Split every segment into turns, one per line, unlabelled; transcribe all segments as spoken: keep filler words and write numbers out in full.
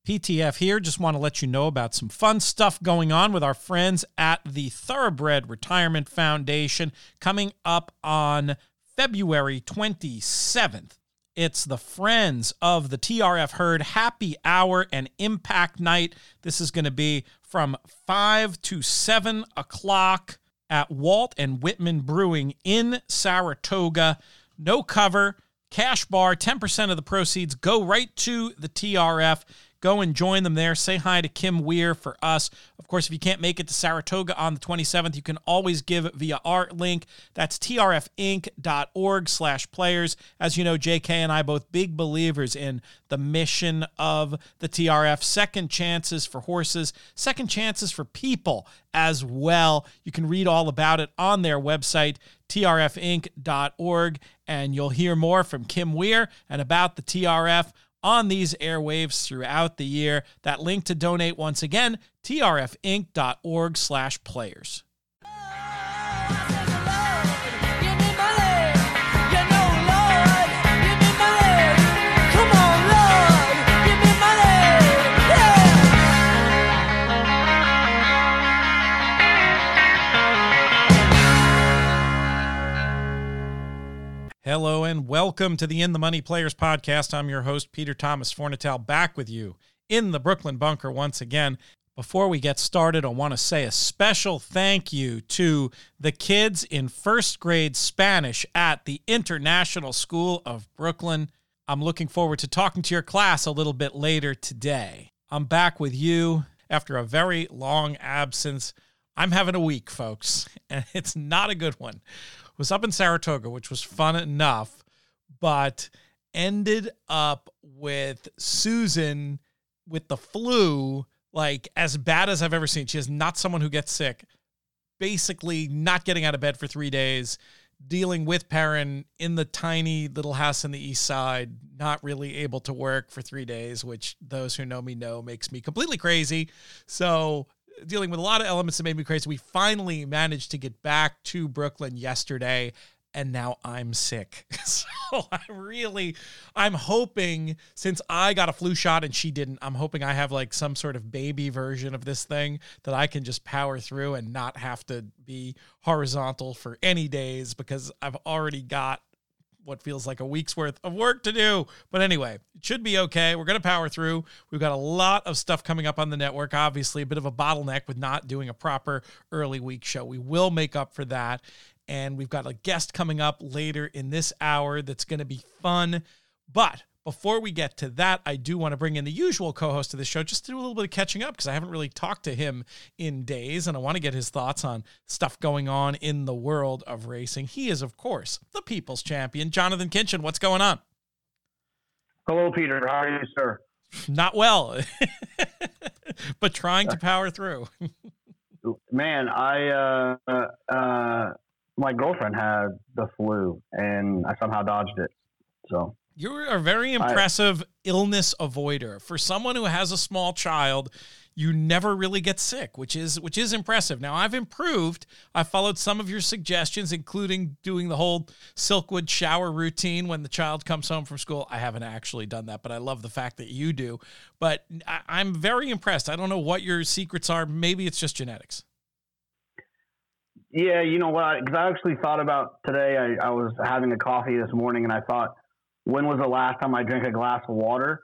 P T F here. Just want to let you know about some fun stuff going on with our friends at the Thoroughbred Retirement Foundation coming up on February twenty-seventh. It's the Friends of the T R F Herd Happy Hour and Impact Night. This is going to be from five to seven o'clock at Walt and Whitman Brewing in Saratoga. No cover, cash bar, ten percent of the proceeds go right to the T R F. Go and join them there. Say hi to Kim Weir for us. Of course, if you can't make it to Saratoga on the twenty-seventh, you can always give via our link. That's trfinc.org slash players. As you know, J K and I both big believers in the mission of the T R F. Second chances for horses, second chances for people as well. You can read all about it on their website, T R F inc dot org, and you'll hear more from Kim Weir and about the T R F on these airwaves throughout the year. That link to donate, once again, trfinc.org slash players. Hello and welcome to the In the Money Players podcast. I'm your host, Peter Thomas Fornatale, back with you in the Brooklyn Bunker once again. Before we get started, I want to say a special thank you to the kids in first grade Spanish at the International School of Brooklyn. I'm looking forward to talking to your class a little bit later today. I'm back with you after a very long absence. I'm having a week, folks, and it's not a good one. Was up in Saratoga, which was fun enough, but ended up with Susan with the flu, like as bad as I've ever seen. She is not someone who gets sick. Basically not getting out of bed for three days, dealing with Perrin in the tiny little house in the east side, not really able to work for three days, which those who know me know makes me completely crazy. So dealing with a lot of elements that made me crazy. We finally managed to get back to Brooklyn yesterday, and now I'm sick. So I really, I'm hoping, since I got a flu shot and she didn't, I'm hoping I have like some sort of baby version of this thing that I can just power through and not have to be horizontal for any days, because I've already got what feels like a week's worth of work to do. But anyway, it should be okay. We're going to power through. We've got a lot of stuff coming up on the network. Obviously, a bit of a bottleneck with not doing a proper early week show. We will make up for that. And we've got a guest coming up later in this hour that's going to be fun. But before we get to that, I do want to bring in the usual co-host of the show just to do a little bit of catching up, because I haven't really talked to him in days, and I want to get his thoughts on stuff going on in the world of racing. He is, of course, the People's Champion, Jonathan Kinchin. What's going on?
Hello, Peter. How are you, sir?
Not well, but trying to power through.
Man, I uh, uh, my girlfriend had the flu, and I somehow dodged it. So.
You're a very impressive I, illness avoider. For someone who has a small child, you never really get sick, which is which is impressive. Now, I've improved. I followed some of your suggestions, including doing the whole Silkwood shower routine when the child comes home from school. I haven't actually done that, but I love the fact that you do. But I, I'm very impressed. I don't know what your secrets are. Maybe it's just genetics.
Yeah, you know what? Because I actually thought about today. I, I was having a coffee this morning, and I thought, when was the last time I drank a glass of water?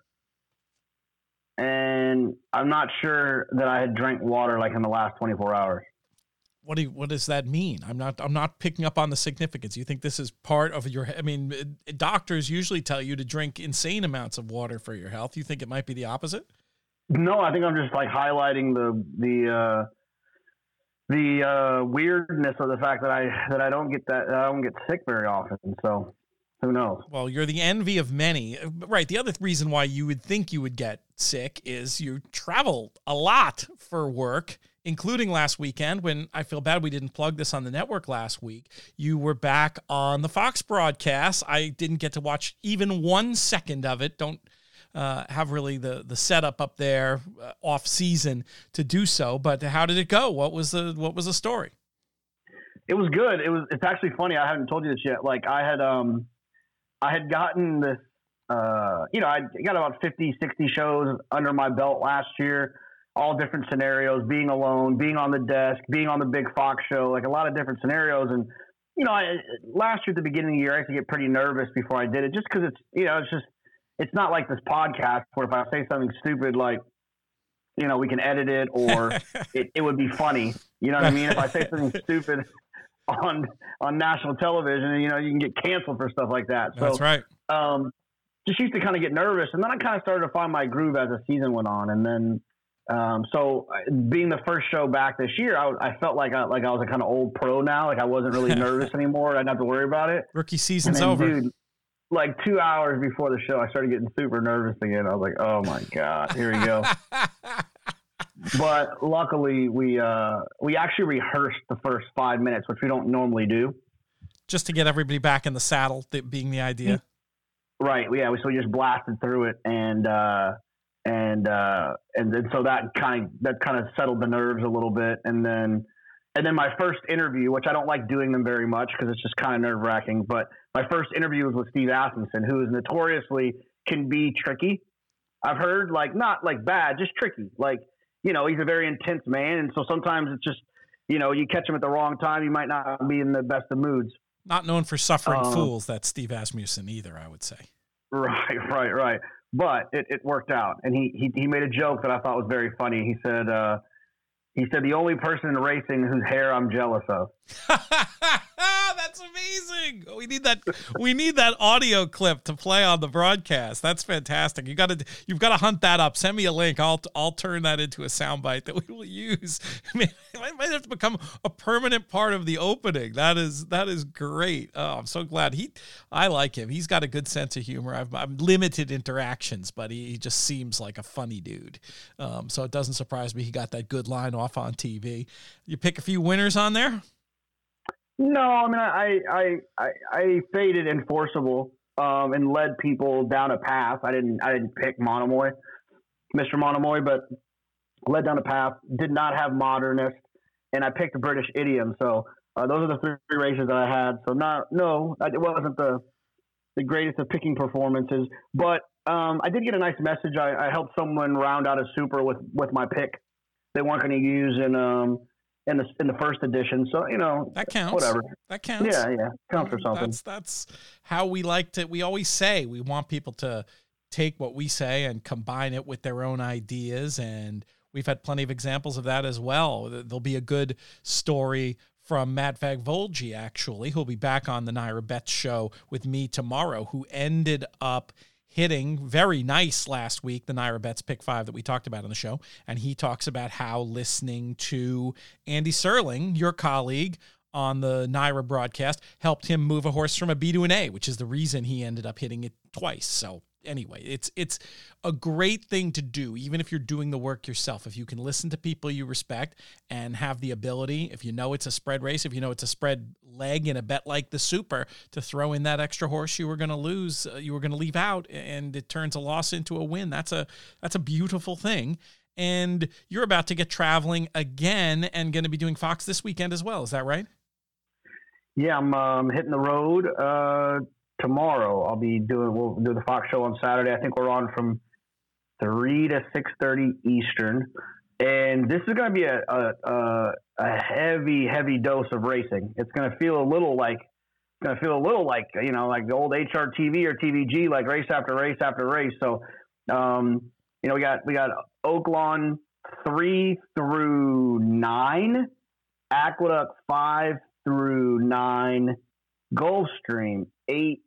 And I'm not sure that I had drank water like in the last twenty-four hours.
What do you, what does that mean? I'm not I'm not picking up on the significance. You think this is part of your, I mean, doctors usually tell you to drink insane amounts of water for your health. You think it might be the opposite?
No, I think I'm just like highlighting the the uh, the uh, weirdness of the fact that I that I don't get that I don't get sick very often. So. Who knows?
Well, you're the envy of many. Right. The other reason why you would think you would get sick is you travel a lot for work, including last weekend when I feel bad we didn't plug this on the network last week. You were back on the Fox broadcast. I didn't get to watch even one second of it. Don't uh, have really the, the setup up there uh, off season to do so. But how did it go? What was the what was the story?
It was good. It was. It's actually funny. I haven't told you this yet. Like I had um. I had gotten this uh, you know, I got about fifty, sixty shows under my belt last year, all different scenarios, being alone, being on the desk, being on the big Fox show, like a lot of different scenarios. And, you know, I, last year at the beginning of the year, I used to get pretty nervous before I did it, just because it's, you know, it's just, it's not like this podcast where if I say something stupid, like, you know, we can edit it or it, it would be funny. You know what I mean? If I say something stupid on on national television, you know, you can get canceled for stuff like that. So,
that's right.
Um, just used to kind of get nervous. And then I kind of started to find my groove as the season went on. And then, um, so being the first show back this year, I, I felt like I, like I was a kind of old pro now. Like I wasn't really nervous anymore. I didn't have to worry about it.
Rookie season's
then,
over.
Dude, like two hours before the show, I started getting super nervous again. I was like, oh my God, here we go. But luckily we, uh, we actually rehearsed the first five minutes, which we don't normally do.
Just to get everybody back in the saddle, that being the idea.
Right. Yeah. So we just blasted through it and, uh, and, uh, and then, so that kind of, that kind of settled the nerves a little bit. And then, and then my first interview, which I don't like doing them very much because it's just kind of nerve wracking, but my first interview was with Steve Asmussen, who is notoriously can be tricky. I've heard like, not like bad, just tricky. Like, you know, he's a very intense man. And so sometimes it's just, you know, you catch him at the wrong time. You might not be in the best of moods.
Not known for suffering
um,
fools, that's Steve Asmussen either, I would say.
Right, right, right. But it, it worked out. And he, he, he made a joke that I thought was very funny. He said, uh, he said, the only person in racing whose hair I'm jealous of.
That's amazing. We need that. We need that audio clip to play on the broadcast. That's fantastic. You got to. You've got to hunt that up. Send me a link. I'll. I'll turn that into a soundbite that we will use. I mean, it might have to become a permanent part of the opening. That is. That is great. Oh, I'm so glad he. I like him. He's got a good sense of humor. I've, I've limited interactions, but he, he just seems like a funny dude. Um, so it doesn't surprise me he got that good line off on T V. You pick a few winners on there.
No, I mean, I, I, I, I faded Enforceable, um, and led people down a path. I didn't, I didn't pick Monomoy, Mister Monomoy, but led down a path, did not have Modernist, and I picked a British Idiom. So, uh, those are the three races that I had. So not, no, it wasn't the, the greatest of picking performances, but, um, I did get a nice message. I, I helped someone round out a super with, with my pick. They weren't going to use in, um, in the in the first edition, so you know
that counts.
Whatever
that counts.
Yeah, yeah, counts for something.
That's that's how we like to. We always say we want people to take what we say and combine it with their own ideas, and we've had plenty of examples of that as well. There'll be a good story from Matt Vagvolgi, actually, who'll be back on the Naira Betts show with me tomorrow, who ended up hitting very nice last week, the Naira Betts pick five that we talked about on the show. And he talks about how listening to Andy Serling, your colleague on the Naira broadcast, helped him move a horse from a B to an A, which is the reason he ended up hitting it twice. So anyway, it's it's a great thing to do, even if you're doing the work yourself. If you can listen to people you respect and have the ability, if you know it's a spread race, if you know it's a spread leg in a bet like the Super, to throw in that extra horse you were going to lose, uh, you were going to leave out, and it turns a loss into a win. That's a that's a beautiful thing. And you're about to get traveling again and going to be doing Fox this weekend as well. Is that right?
Yeah, I'm um, hitting the road uh, tomorrow. I'll be doing we'll do the Fox show on Saturday. I think we're on from three to six thirty Eastern, and this is going to be a, a a a heavy heavy dose of racing. It's going to feel a little like it's going to feel a little like you know like the old H R T V or T V G, like race after race after race. So, um, you know, we got we got Oaklawn three through nine, Aqueduct five through nine, Gulfstream eight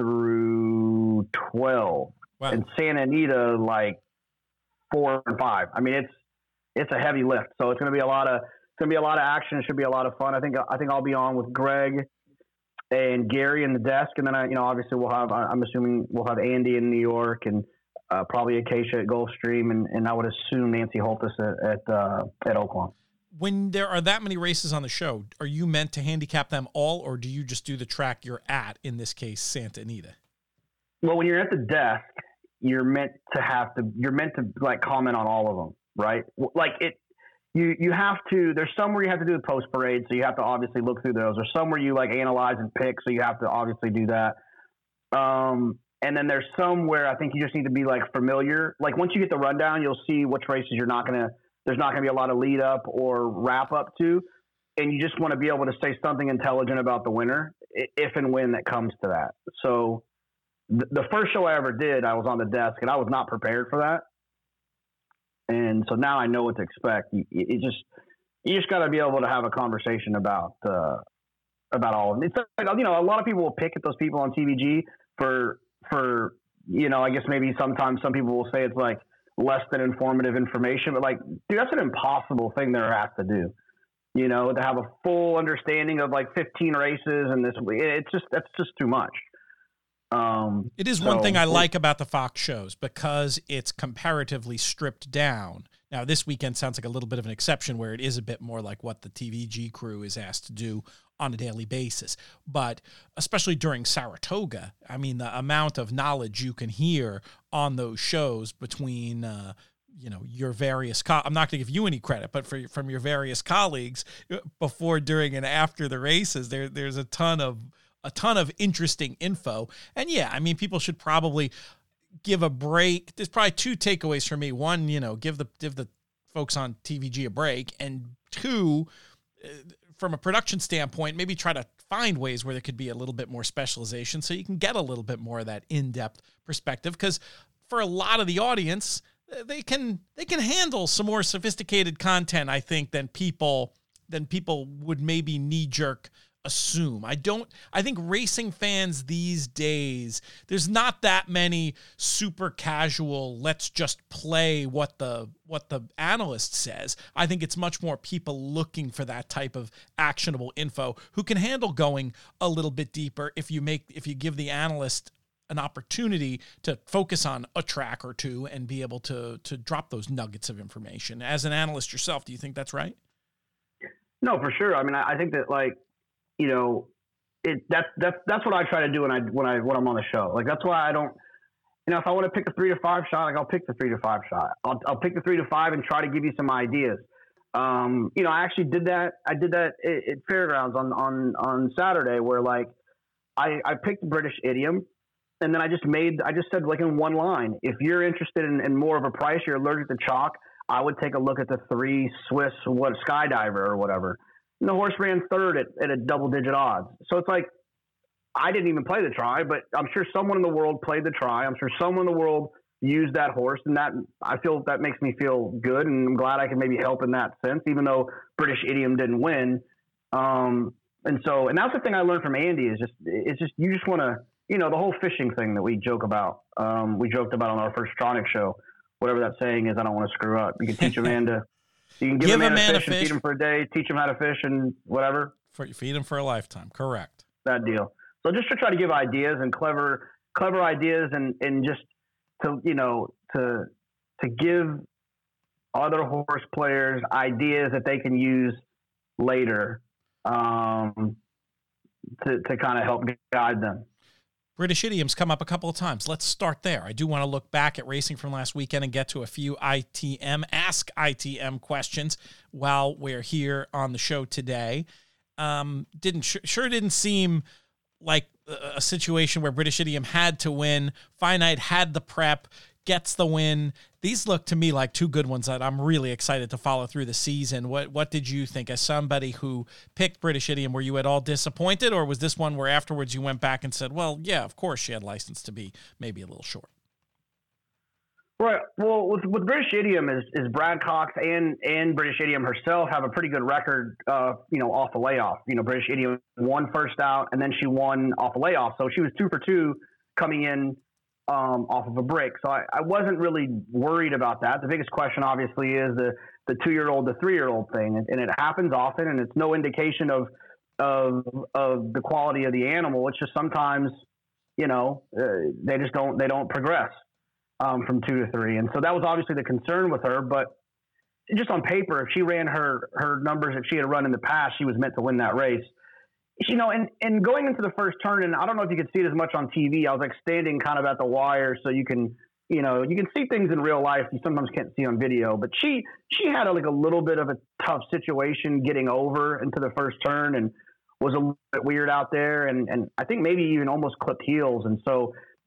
through twelve, wow. And Santa Anita like four and five. I mean, it's it's a heavy lift, so it's going to be a lot of it's going to be a lot of action. It should be a lot of fun. I think I think I'll be on with Greg and Gary in the desk, and then I, you know, obviously we'll have I'm assuming we'll have Andy in New York and uh, probably Acacia at Gulfstream, and, and I would assume Nancy Holtis at at, uh, at Oaklawn.
When there are that many races on the show, are you meant to handicap them all, or do you just do the track you're at, in this case, Santa Anita?
Well, when you're at the desk, you're meant to have to, you're meant to like comment on all of them, right? Like it, you, you have to, there's some where you have to do the post parade. So you have to obviously look through those. There's some where you like analyze and pick. So you have to obviously do that. Um, And then there's some where I think you just need to be like familiar. Like once you get the rundown, you'll see which races you're not going to, there's not going to be a lot of lead up or wrap up to. And you just want to be able to say something intelligent about the winner if and when that comes to that. So th- the first show I ever did, I was on the desk and I was not prepared for that. And so now I know what to expect. You, you just, you just got to be able to have a conversation about, uh, about all of them. It's like, you know, a lot of people will pick at those people on T V G for, for, you know, I guess maybe sometimes some people will say it's like less than informative information, but like, dude, that's an impossible thing they're asked to do, you know, to have a full understanding of like fifteen races and this, it's just, that's just too much. Um,
it is
so,
one thing I like about the Fox shows because it's comparatively stripped down. Now, this weekend sounds like a little bit of an exception where it is a bit more like what the T V G crew is asked to do on a daily basis. But especially during Saratoga, I mean, the amount of knowledge you can hear on those shows between, uh, you know, your various, co- I'm not going to give you any credit, but for, from your various colleagues before, during, and after the races, there, there's a ton of, a ton of interesting info. And yeah, I mean, people should probably give a break. There's probably two takeaways for me. One, you know, give the, give the folks on T V G a break. And two, uh, from a production standpoint, maybe try to find ways where there could be a little bit more specialization so you can get a little bit more of that in-depth perspective. Because for a lot of the audience, they can, they can handle some more sophisticated content, I think, than people, than people would maybe knee-jerk assume. I don't, I think racing fans these days, there's not that many super casual, let's just play what the, what the analyst says. I think it's much more people looking for that type of actionable info who can handle going a little bit deeper if you make, if you give the analyst an opportunity to focus on a track or two and be able to, to drop those nuggets of information. As an analyst yourself, do you think that's right?
No, for sure. I mean, I, I think that like, you know, it, that's, that's, that's what I try to do when I, when I, when I'm on the show. Like, that's why I don't, you know, if I want to pick the three to five shot, like I'll pick the three to five shot. I'll, I'll pick the three to five and try to give you some ideas. Um, you know, I actually did that. I did that at, at Fairgrounds on, on, on Saturday where like I, I picked British Idiom and then I just made, I just said like in one line, if you're interested in, in more of a price, you're allergic to chalk, I would take a look at the three Swiss, what Skydiver or whatever. And the horse ran third at, at a double-digit odds. So it's like, I didn't even play the try, but I'm sure someone in the world played the try. I'm sure someone in the world used that horse, and that I feel that makes me feel good, and I'm glad I can maybe help in that sense, even though British Idiom didn't win. Um, and so, and that's the thing I learned from Andy is just, it's just, you just want to, you know, the whole fishing thing that we joke about. Um, we joked about on our first Tronic show, whatever that saying is, I don't want to screw up. You can teach a man to. You can give, give a man a, man a fish, a fish and feed him for a day, teach him how to fish and whatever.
For, feed him for a lifetime. Correct.
That deal. So just to try to give ideas and clever, clever ideas and, and just to, you know, to, to give other horse players ideas that they can use later um, to, to kind of help guide them.
British Idiom's come up a couple of times. Let's start there. I do want to look back at racing from last weekend and get to a few I T M, Ask I T M questions while we're here on the show today. Um, didn't sure didn't seem like a situation where British Idiom had to win. Finite had the prep, gets the win. These look to me like two good ones that I'm really excited to follow through the season. What what did you think as somebody who picked British Idiom? Were you at all disappointed, or was this one where afterwards you went back and said, well, yeah, of course she had license to be maybe a little short?
Right. Well, with, with British Idiom is, is Brad Cox and, and British Idiom herself have a pretty good record, uh, you know, off the layoff. You know, British Idiom won first out and then she won off the layoff. So she was two for two coming in um, off of a break. So I, I wasn't really worried about that. The biggest question obviously is the, the two-year-old, the three-year-old thing. And, and it happens often, and it's no indication of, of, of the quality of the animal. It's just sometimes, you know, uh, they just don't, they don't progress. Um, from two to three. And so that was obviously the concern with her, but just on paper, if she ran her, her numbers that she had run in the past, she was meant to win that race. You know, and, and going into the first turn, and I don't know if you could see it as much on T V, I was like standing kind of at the wire so you can, you know, you can see things in real life you sometimes can't see on video, but she, she had a, like a little bit of a tough situation getting over into the first turn and was a little bit weird out there. And, and I think maybe even almost clipped heels. And so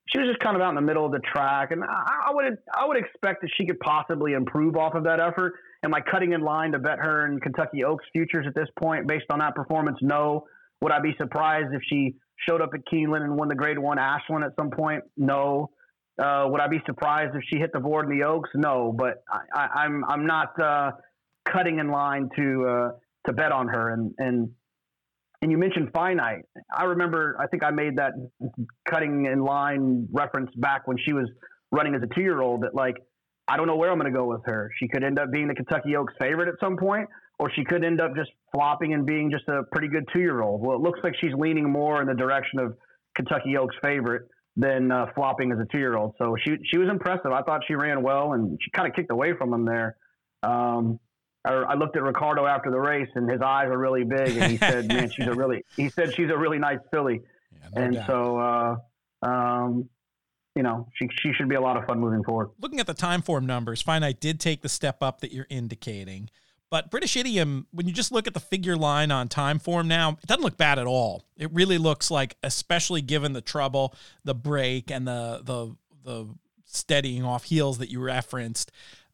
she was just kind of out in the middle of the track, and I, I would I would expect that she could possibly improve off of that effort. Am I cutting in line to bet her in Kentucky Oaks futures at this point based on that performance? No. Would I be surprised if she showed up at Keeneland and won the Grade One Ashland at some point? No. Uh, would I be surprised if she hit the board in the Oaks? No. But I, I, I'm I'm not uh, cutting in line to uh, to bet on her. And and and you mentioned Finite. I remember. I think I made that cutting in line reference back when she was running as a two-year-old. That like I don't know where I'm going to go with her. She could end up being the Kentucky Oaks favorite at some point, or she could end up just flopping and being just a pretty good two-year-old. Well, it looks like she's leaning more in the direction of Kentucky Oaks favorite than uh, flopping as a two-year-old. So she she was impressive. I thought she ran well, and she kind of kicked away from him there. Um, I, I looked at Ricardo after the race, and his eyes are really big, and he said, "Man, she's a really." He said she's a really nice filly, yeah, no and doubt. so. Uh, um, You know, she she should be a lot of fun moving forward.
Looking at the time form numbers, Finite did take the step up that you're indicating. But British Idiom, when you just look at the figure line on time form now, it doesn't look bad at all. It really looks like, especially given the trouble, the break, and the the the steadying off heels that you referenced.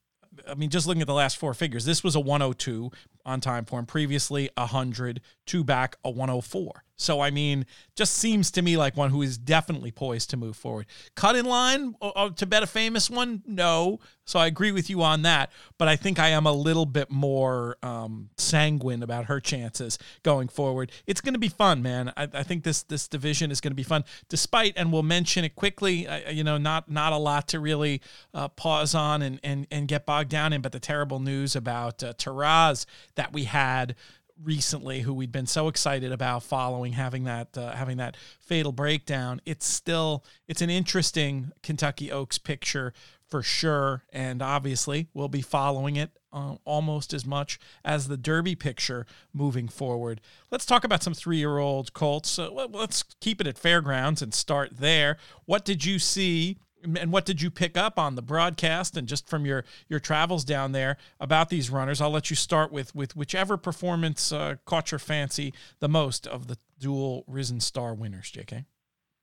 I mean, just looking at the last four figures, this was a one oh two on time form. Previously, one hundred, two back, a one oh four. So, I mean, just seems to me like one who is definitely poised to move forward. Cut in line uh, to bet a famous one? No. So I agree with you on that. But I think I am a little bit more um, sanguine about her chances going forward. It's going to be fun, man. I, I think this this division is going to be fun. Despite, and we'll mention it quickly, uh, you know, not not a lot to really uh, pause on and, and, and get bogged down in, but the terrible news about uh, Taraz that we had recently, who we'd been so excited about following, having that uh, having that fatal breakdown. It's still it's an interesting Kentucky Oaks picture for sure, and obviously we'll be following it uh, almost as much as the Derby picture moving forward. Let's talk about some three-year-old colts. So let's keep it at Fairgrounds and start there. What did you see? And what did you pick up on the broadcast and just from your, your travels down there about these runners? I'll let you start with, with whichever performance uh, caught your fancy the most of the dual Risen Star winners, J K.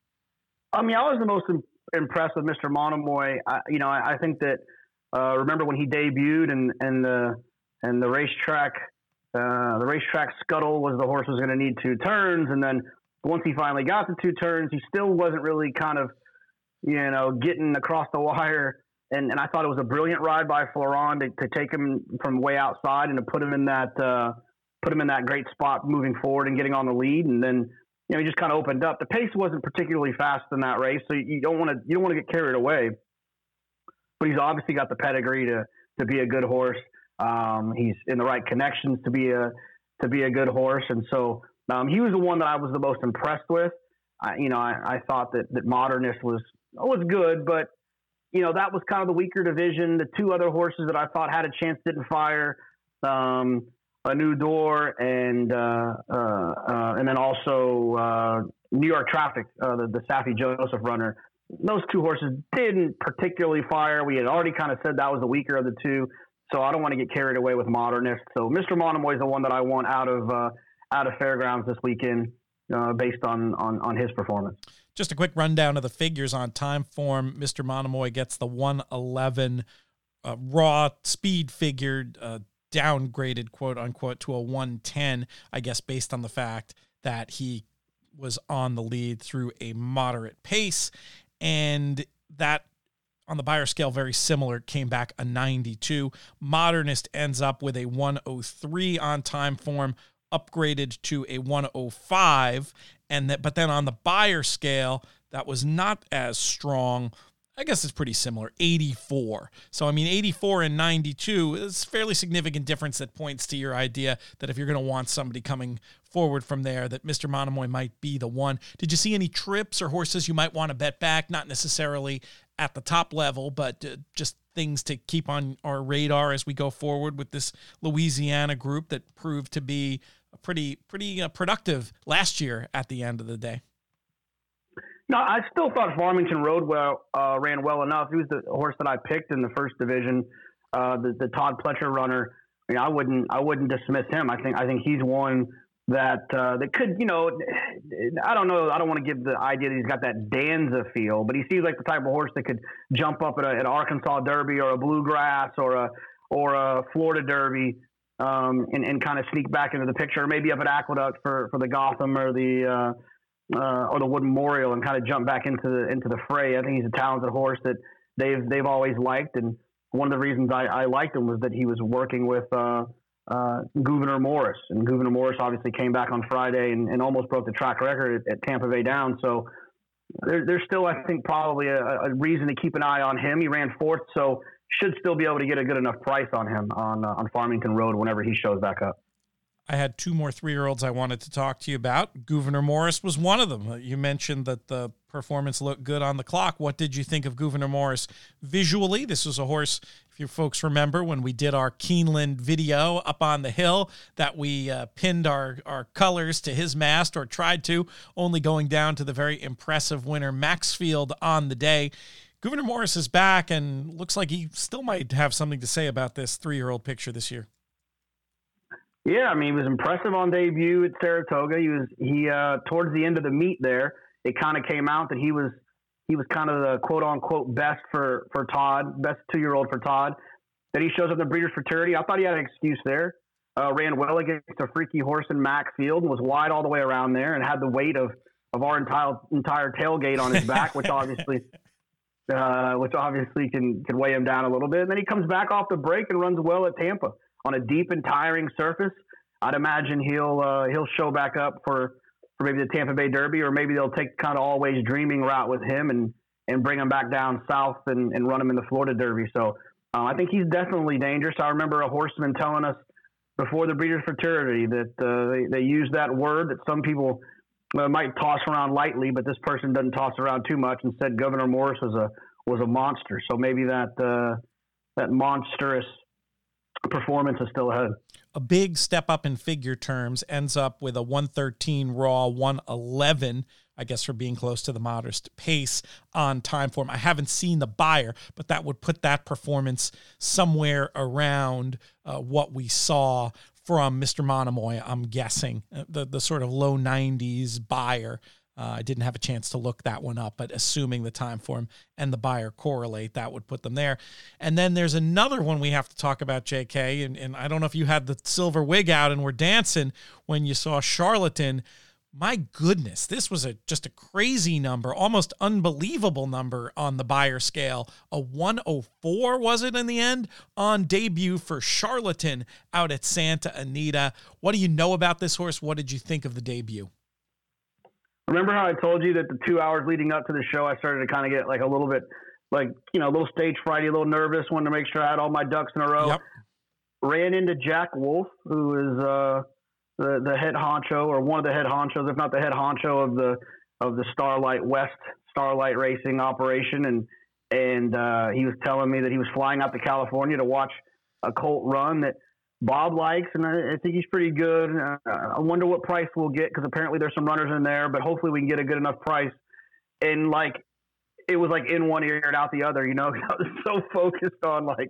I mean, I was the most im- impressed with Mister Monomoy. I, you know, I, I think that uh, remember when he debuted and and the and the racetrack uh, the racetrack scuttle was the horse was going to need two turns, and then once he finally got the two turns, he still wasn't really kind of you know, getting across the wire. And, and I thought it was a brilliant ride by Florent to, to take him from way outside and to put him in that, uh, put him in that great spot moving forward and getting on the lead. And then, you know, he just kind of opened up. The pace wasn't particularly fast in that race, so you don't want to, you don't want to get carried away. But he's obviously got the pedigree to, to be a good horse. Um, he's in the right connections to be a, to be a good horse. And so um, he was the one that I was the most impressed with. I, you know, I, I thought that, that Modernist was, was good, but you know, that was kind of the weaker division. The two other horses that I thought had a chance didn't fire, um, A New Door and, uh, uh, uh, and then also, uh, New York Traffic, uh, the, the Saffie Joseph runner. Those two horses didn't particularly fire. We had already kind of said that was the weaker of the two. So I don't want to get carried away with Modernist. So Mister Monomoy is the one that I want out of, uh, out of Fairgrounds this weekend, uh, based on, on, on his performance.
Just a quick rundown of the figures on time form. Mister Monomoy gets the one eleven uh, raw speed figured, uh, downgraded, quote unquote, to a one ten, I guess, based on the fact that he was on the lead through a moderate pace. And that on the Beyer scale, very similar, came back a ninety-two. Modernist ends up with a one oh three on time form, upgraded to a one oh five. And that, but then on the Beyer scale, that was not as strong. I guess it's pretty similar, eighty-four. So, I mean, eighty-four and ninety-two is a fairly significant difference that points to your idea that if you're going to want somebody coming forward from there, that Mister Monomoy might be the one. Did you see any trips or horses you might want to bet back? Not necessarily at the top level, but uh, just things to keep on our radar as we go forward with this Louisiana group that proved to be pretty pretty uh, productive last year at the end of the day.
No, I still thought Farmington Road well uh, ran well enough. He was the horse that I picked in the first division, uh, the, the Todd Pletcher runner. I mean, I wouldn't I wouldn't dismiss him. I think I think he's one that uh, that could, you know, I don't know. I don't want to give the idea that he's got that Danza feel, but he seems like the type of horse that could jump up at, a, at an Arkansas Derby or a Bluegrass or a or a Florida Derby um, and, and kind of sneak back into the picture, or maybe up at Aqueduct for, for the Gotham or the uh, uh, or the Wood Memorial and kind of jump back into the into the fray. I think he's a talented horse that they've they've always liked, and one of the reasons I, I liked him was that he was working with. Uh, Uh, Gouverneur Morris, and Gouverneur Morris obviously came back on Friday and, and almost broke the track record at, at Tampa Bay Downs. So there, there's still, I think, probably a, a reason to keep an eye on him. He ran fourth, so should still be able to get a good enough price on him on uh, on Farmington Road whenever he shows back up.
I had two more three-year-olds I wanted to talk to you about. Gouverneur Morris was one of them. You mentioned that the performance looked good on the clock. What did you think of Gouverneur Morris visually? This was a horse, if you folks remember, when we did our Keeneland video up on the hill, that we uh, pinned our, our colors to his mast, or tried to, only going down to the very impressive winner, Maxfield, on the day. Gouverneur Morris is back and looks like he still might have something to say about this three-year-old picture this year.
Yeah, I mean, he was impressive on debut at Saratoga. He was he uh, towards the end of the meet there, it kind of came out that he was he was kind of the quote unquote best for for Todd, best two year old for Todd. Then he shows up in the Breeders' Fraternity. I thought he had an excuse there. Uh, ran well against a freaky horse in Maxfield and was wide all the way around there and had the weight of of our entire entire tailgate on his back, which obviously uh, which obviously can can weigh him down a little bit. And then he comes back off the break and runs well at Tampa on a deep and tiring surface. I'd imagine he'll uh, he'll show back up for, for maybe the Tampa Bay Derby, or maybe they'll take kind of always dreaming route with him and, and bring him back down south and, and run him in the Florida Derby. So uh, I think he's definitely dangerous. I remember a horseman telling us before the Breeders' Fraternity that uh, they, they use that word that some people uh, might toss around lightly, but this person doesn't toss around too much, and said Gouverneur Morris was a was a monster. So maybe that uh, that monstrous performance is still ahead.
A big step up in figure terms, ends up with a one thirteen raw, one eleven, I guess, for being close to the modest pace on time form. I haven't seen the buyer, but that would put that performance somewhere around uh, what we saw from Mister Monomoy, I'm guessing, uh, the, the sort of low nineties buyer. Uh, I didn't have a chance to look that one up, but assuming the time form and the buyer correlate, that would put them there. And then there's another one we have to talk about, J K, and, and I don't know if you had the silver wig out and were dancing when you saw Charlatan. My goodness, this was a just a crazy number, almost unbelievable number on the buyer scale. A one oh four, was it in the end, on debut for Charlatan out at Santa Anita. What do you know about this horse? What did you think of the debut?
Remember how I told you that the two hours leading up to the show, I started to kind of get like a little bit, like, you know, a little stage frighty, a little nervous, wanted to make sure I had all my ducks in a row.
Yep.
Ran into Jack Wolf, who is uh, the the head honcho, or one of the head honchos, if not the head honcho of the of the Starlight West Starlight Racing operation, and and uh, he was telling me that he was flying out to California to watch a colt run that Bob likes, and I, I think he's pretty good. Uh, I wonder what price we'll get, because apparently there's some runners in there, but hopefully we can get a good enough price. And like, it was like in one ear and out the other, you know. I was so focused on like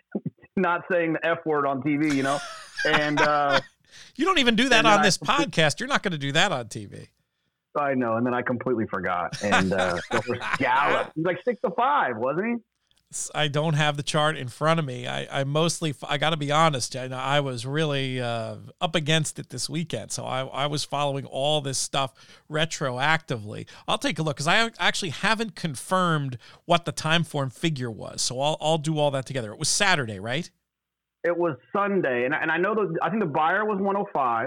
not saying the F word on T V, you know. And uh,
you don't even do that on this I, podcast. You're not going to do that on T V.
I know, and then I completely forgot. And uh, the horse galloped. He's like six to five, wasn't he?
I don't have the chart in front of me. I, I mostly, I got to be honest, I, I was really uh, up against it this weekend. So I, I was following all this stuff retroactively. I'll take a look, because I actually haven't confirmed what the time form figure was. So I'll, I'll do all that together. It was Saturday, right?
It was Sunday. And I, and I know that, I think the buyer was one oh five.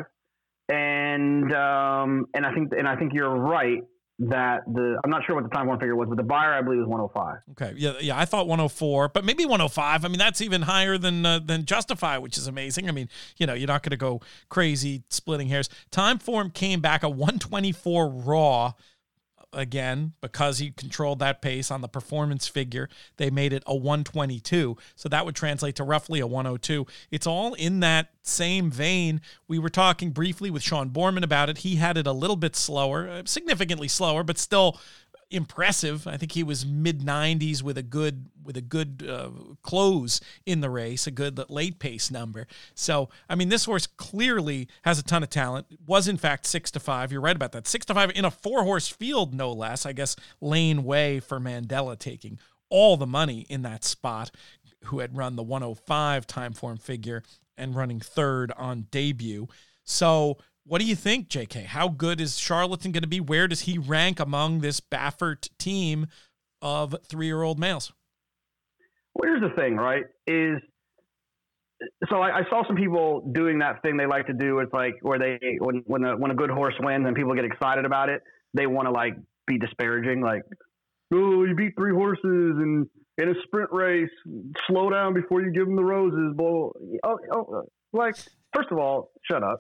And, um, and I think, and I think you're right. That the I'm not sure what the time form figure was, but the buyer, I believe, was one oh five.
Okay, yeah, yeah, I thought one oh four, but maybe one oh five. I mean, that's even higher than uh, than Justify, which is amazing. I mean, you know, you're not going to go crazy splitting hairs. Time form came back a one twenty-four raw. Again, because he controlled that pace on the performance figure, they made it a one twenty-two. So that would translate to roughly a one oh two. It's all in that same vein. We were talking briefly with Sean Borman about it. He had it a little bit slower, significantly slower, but still impressive. I think he was mid nineties with a good with a good uh, close in the race, a good late pace number. So, I mean, this horse clearly has a ton of talent. Was in fact six to five. You're right about that. Six to five in a four horse field, no less. I guess Lane Way for Mandela taking all the money in that spot, who had run the one oh five time form figure and running third on debut. So, what do you think, J K? How good is Charlatan going to be? Where does he rank among this Baffert team of three-year-old males?
Well, here's the thing, right? Is so I, I saw some people doing that thing they like to do. It's like where they when when a when a good horse wins and people get excited about it, they want to like be disparaging, like, oh, you beat three horses and in a sprint race, slow down before you give them the roses. Blah. Oh, oh, like. First of all, shut up.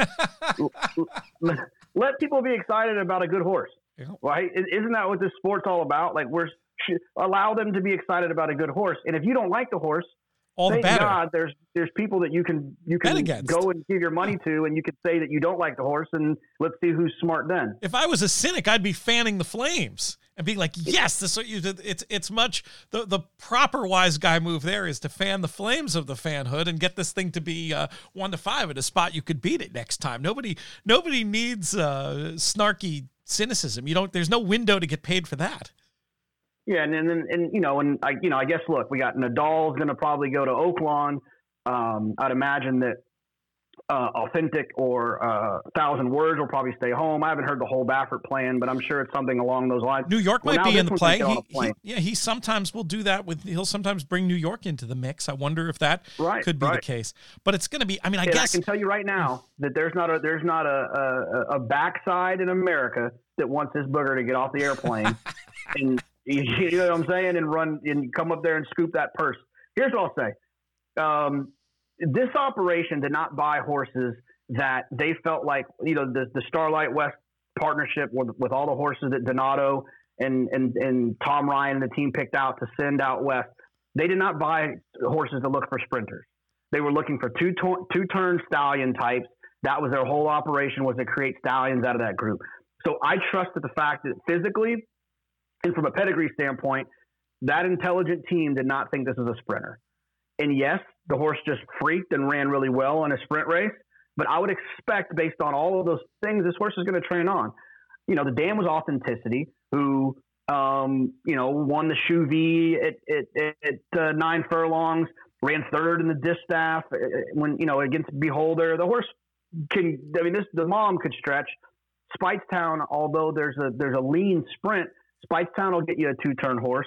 Let people be excited about a good horse, right? Isn't that what this sport's all about? Like, we're allow them to be excited about a good horse. And if you don't like the horse,
all
thank
the better.
God there's there's people that you can you can go and give your money to, and you can say that you don't like the horse, and let's see who's smart then.
If I was a cynic, I'd be fanning the flames and being like, yes, this it's it's much the the proper wise guy move there is to fan the flames of the fanhood and get this thing to be uh, one to five at a spot you could beat it next time. Nobody nobody needs uh, snarky cynicism. You don't. There's no window to get paid for that.
Yeah, and and, and you know, and I you know, I guess look, we got Nadal's going to probably go to Oaklawn. Um, I'd imagine that uh, Authentic or uh, Thousand Words will probably stay home. I haven't heard the whole Baffert plan, but I'm sure it's something along those lines.
New York
well,
might be in the play. He,
he,
yeah, he sometimes will do that with. He'll sometimes bring New York into the mix. I wonder if that
right,
could be
right.
the case. But it's going to be. I mean, I
and
guess
I can tell you right now that there's not a there's not a a, a backside in America that wants this booger to get off the airplane and. You know what I'm saying? And run and come up there and scoop that purse. Here's what I'll say. Um, this operation did not buy horses that they felt like, you know, the, the Starlight West partnership with, with all the horses that Donato and, and, and Tom Ryan and the team picked out to send out west. They did not buy horses to look for sprinters. They were looking for two, to- two turn stallion types. That was their whole operation, was to create stallions out of that group. So I trusted the fact that physically, and from a pedigree standpoint, that intelligent team did not think this was a sprinter. And yes, the horse just freaked and ran really well in a sprint race, but I would expect, based on all of those things, this horse is going to train on. You know, the dam was Authenticity, who, um, you know, won the Chuvie at, at, at uh, nine furlongs, ran third in the distaff when, you know, against Beholder. The horse can, I mean, this the mom could stretch. Speightstown, although there's a there's a lean sprint, Speightstown will get you a two-turn horse.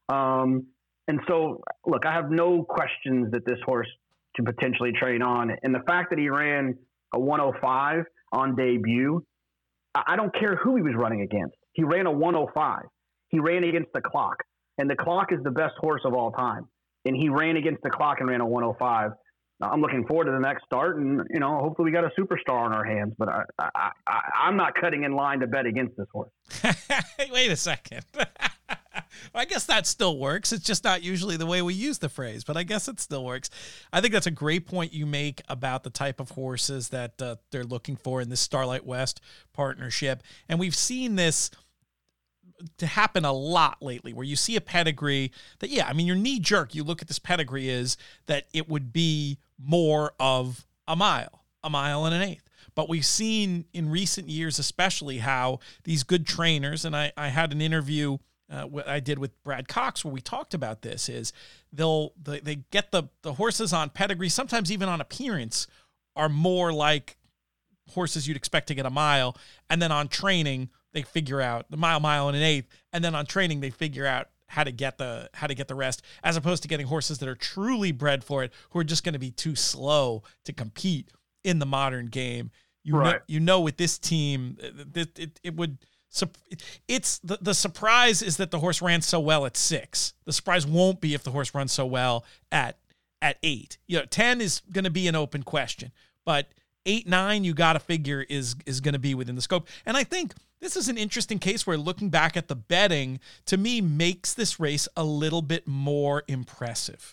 Um, and so, look, I have no questions that this horse can potentially train on. And the fact that he ran a one oh five on debut, I don't care who he was running against. He ran a one oh five. He ran against the clock. And the clock is the best horse of all time. And he ran against the clock and ran a one oh five. I'm looking forward to the next start, and you know, hopefully we got a superstar on our hands. But I, I, I, I'm not cutting in line to bet against this horse.
Wait a second. I guess that still works. It's just not usually the way we use the phrase, but I guess it still works. I think that's a great point you make about the type of horses that uh, they're looking for in this Starlight West partnership, and we've seen this to happen a lot lately, where you see a pedigree that, yeah, I mean, your knee jerk, you look at this pedigree is that it would be more of a mile, a mile and an eighth. But we've seen in recent years, especially, how these good trainers, and I, I had an interview uh, I did with Brad Cox where we talked about this, is they'll they, they get the, the horses on pedigree, sometimes even on appearance, are more like horses you'd expect to get a mile, and then on training, they figure out the mile, mile and an eighth, and then on training, they figure out how to get the how to get the rest, as opposed to getting horses that are truly bred for it, who are just going to be too slow to compete in the modern game. You
right.
know, you know, with this team, it, it, it would. It's the the surprise is that the horse ran so well at six. The surprise won't be if the horse runs so well at at eight. You know, ten is going to be an open question, but eight, nine, you got to figure is is going to be within the scope. And I think this is an interesting case where looking back at the betting, to me, makes this race a little bit more impressive,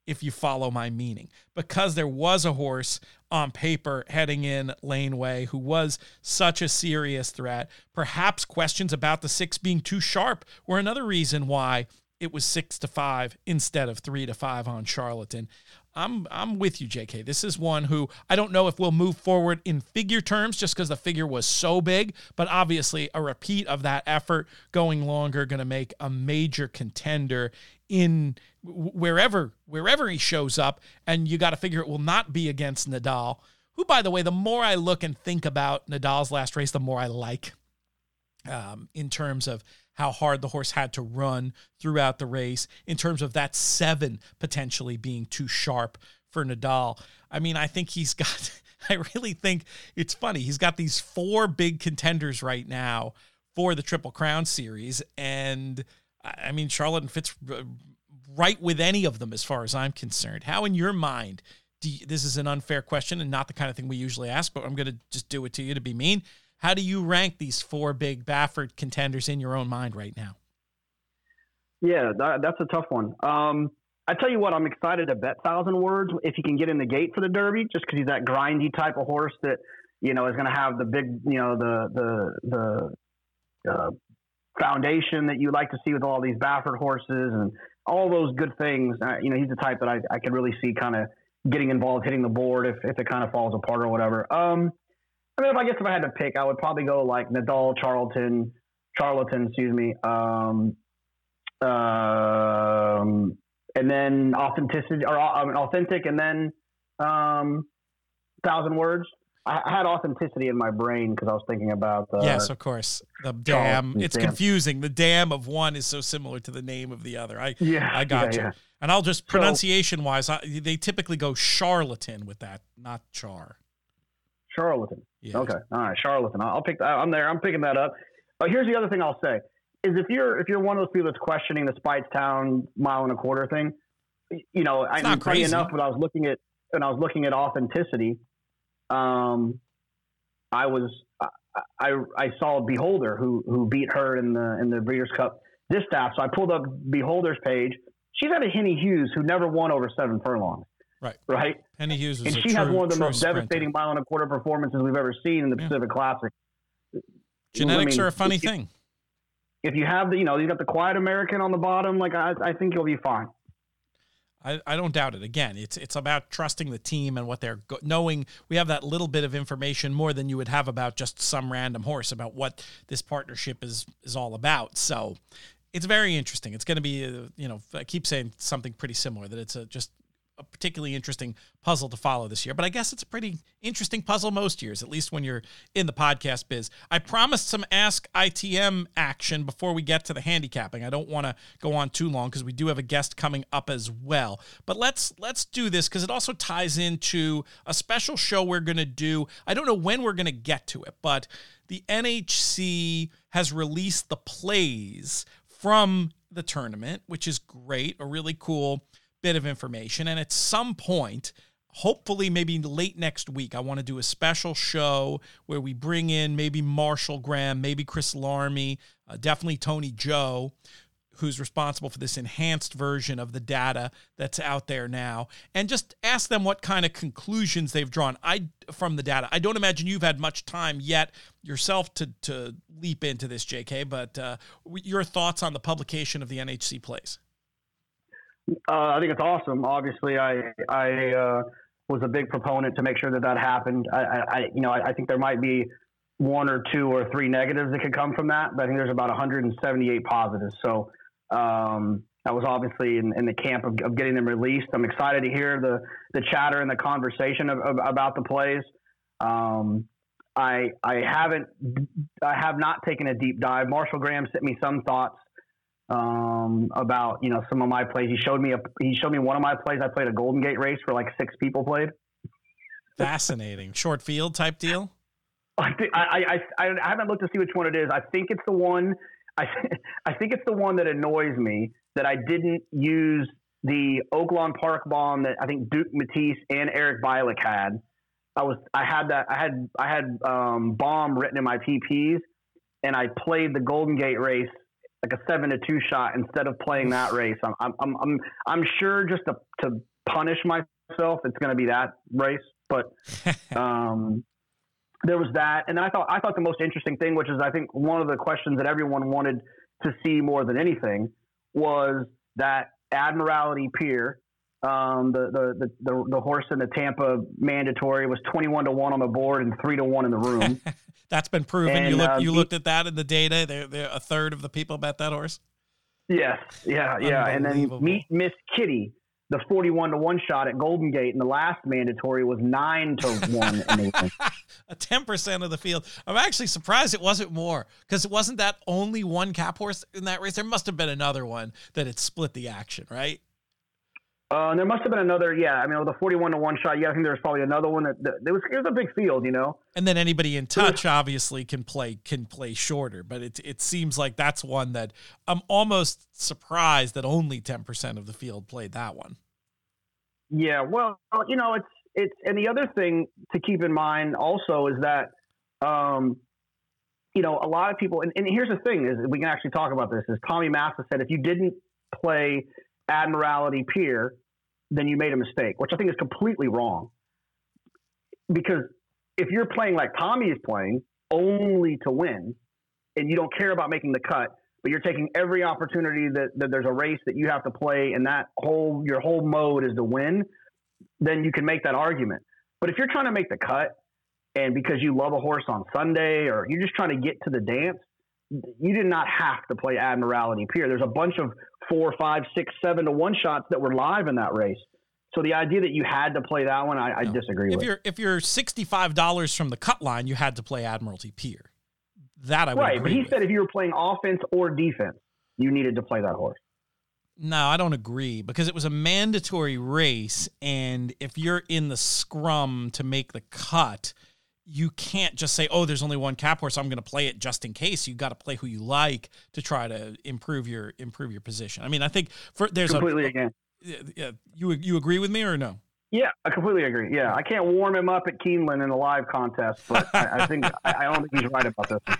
if you follow my meaning, because there was a horse on paper heading in Laneway who was such a serious threat. Perhaps questions about the six being too sharp were another reason why it was six to five instead of three to five on Charlatan. I'm I'm with you, J K. This is one who I don't know if we'll move forward in figure terms just because the figure was so big, but obviously a repeat of that effort going longer going to make a major contender in wherever wherever he shows up, and you got to figure it will not be against Nadal, who, by the way, the more I look and think about Nadal's last race, the more I like um, in terms of how hard the horse had to run throughout the race, in terms of that seven potentially being too sharp for Nadal. I mean, I think he's got, I really think it's funny. He's got these four big contenders right now for the Triple Crown Series, and I mean, Charlatan fits right with any of them as far as I'm concerned. How, in your mind, do you, this is an unfair question and not the kind of thing we usually ask, but I'm going to just do it to you to be mean. How do you rank these four big Baffert contenders in your own mind right now?
Yeah, that, that's a tough one. Um, I tell you what, I'm excited to bet Thousand Words if he can get in the gate for the Derby, just because he's that grindy type of horse that, you know, is going to have the big, you know, the the the uh, foundation that you like to see with all these Baffert horses and all those good things. Uh, you know, he's the type that I, I could really see kind of getting involved, hitting the board if, if it kind of falls apart or whatever. Um, I mean, if I guess if I had to pick, I would probably go like Nadal, Charlatan, Charlatan, excuse me, um, um, and then authenticity or I mean, authentic, and then um, Thousand Words. I had authenticity in my brain because I was thinking about the
yes, of course, the dam. It's dam. confusing. The dam of one is so similar to the name of the other. I
yeah,
I got
yeah,
you.
Yeah.
And I'll just pronunciation wise, I, they typically go Charlatan with that, not Char.
Charlatan.
Yeah.
Okay. All right. Charlatan. I'll pick that. I'm there. I'm picking that up. But here's the other thing I'll say is if you're if you're one of those people that's questioning the Speightstown mile and a quarter thing, you know,
it's
I
not
funny
crazy
enough when I was looking at when I was looking at authenticity, um, I was I, I I saw Beholder who who beat her in the in the Breeders' Cup distaff. So I pulled up Beholder's page. She's got a Henny Hughes who never won over seven furlongs.
Right.
Right.
Henny Hughes was
and
a
she
true,
has one of the most
sprinter.
devastating mile and a quarter performances we've ever seen in the
yeah.
Pacific Classic.
Genetics
I mean,
are a funny
if,
thing.
If you have the, you know, you got the quiet American on the bottom, like I, I think you'll be fine.
I, I don't doubt it. Again, it's it's about trusting the team and what they're go- knowing. We have that little bit of information more than you would have about just some random horse about what this partnership is is all about. So it's very interesting. It's going to be, uh, you know, I keep saying something pretty similar, that it's a, just a particularly interesting puzzle to follow this year. But I guess it's a pretty interesting puzzle most years, at least when you're in the podcast biz. I promised some Ask I T M action before we get to the handicapping. I don't want to go on too long because we do have a guest coming up as well. But let's let's do this because it also ties into a special show we're going to do. I don't know when we're going to get to it, but the N H C has released the plays from the tournament, which is great, a really cool bit of information. And at some point, hopefully maybe late next week, I want to do a special show where we bring in maybe Marshall Graham, maybe Chris Larmy, uh, definitely Tony Joe, who's responsible for this enhanced version of the data that's out there now, and just ask them what kind of conclusions they've drawn I from the data. I don't imagine you've had much time yet yourself to to leap into this, J K, but uh, your thoughts on the publication of the N H C plays.
Uh, I think it's awesome. Obviously, I I uh, was a big proponent to make sure that that happened. I, I you know I, I think there might be one or two or three negatives that could come from that, but I think there's about one hundred seventy-eight positives. So um, I was obviously in, in the camp of, of getting them released. I'm excited to hear the the chatter and the conversation of, of, about the plays. Um, I I haven't I have not taken a deep dive. Marshall Graham sent me some thoughts um, about, you know, some of my plays. He showed me a, he showed me one of my plays. I played a Golden Gate race where like six people played.
Fascinating. Short field type deal.
I, think, I, I, I haven't looked to see which one it is. I think it's the one, I, I think it's the one that annoys me that I didn't use the Oaklawn Park bomb that I think Duke Matisse and Eric Bialik had. I was, I had that, I had, I had um, bomb written in my T Ps, and I played the Golden Gate race like a seven to two shot instead of playing that race. I'm, I'm, I'm, I'm, I'm sure just to, to punish myself, it's going to be that race. But um, there was that, and I thought I thought the most interesting thing, which is I think one of the questions that everyone wanted to see more than anything, was that Admiralty Pier, um, the, the the the the horse in the Tampa Mandatory, was twenty-one to one on the board and three to one in the room.
That's been proven.
And,
you look
uh,
you looked at that in the data. They're, they're a third of the people bet that horse.
Yes, yeah, yeah. And then Meet Miss Kitty, the forty-one to one shot at Golden Gate in the last mandatory, was nine to one.
A ten percent of the field. I'm actually surprised it wasn't more, because it wasn't that only one cap horse in that race. There must have been another one that had split the action, right?
Uh, and there must have been another, yeah. I mean, with the forty-one to one shot, yeah, I think there was probably another one that, that it was. It was a big field, you know.
And then anybody in touch obviously can play can play shorter, but it it seems like that's one that I'm almost surprised that only ten percent of the field played that one.
Yeah, well, you know, it's it's and the other thing to keep in mind also is that, um, you know, a lot of people, and, and here's the thing is we can actually talk about this. Is Tommy Massa said if you didn't play Admiralty Pier, then you made a mistake, which I think is completely wrong. Because if you're playing like Tommy is playing, only to win, and you don't care about making the cut, but you're taking every opportunity that, that there's a race that you have to play, and that whole your whole mode is to win, then you can make that argument. But if you're trying to make the cut, and because you love a horse on Sunday, or you're just trying to get to the dance, you did not have to play Admiralty Pier. There's a bunch of four, five, six, seven to one shots that were live in that race. So the idea that you had to play that one, I, I
no.
disagree
if
with.
You're, if you're sixty-five dollars from the cut line, you had to play Admiralty Pier. That I would
Right,
agree
but he
with.
said if you were playing offense or defense, you needed to play that horse.
No, I don't agree, because it was a mandatory race, and if you're in the scrum to make the cut, you can't just say, oh, there's only one cap horse, I'm going to play it just in case. You got to play who you like to try to improve your improve your position. I mean, I think for there's
completely
a,
again.
Yeah, you you agree with me or no?
Yeah, I completely agree. Yeah, I can't warm him up at Keeneland in a live contest, but I, I think I, I don't think he's right about this.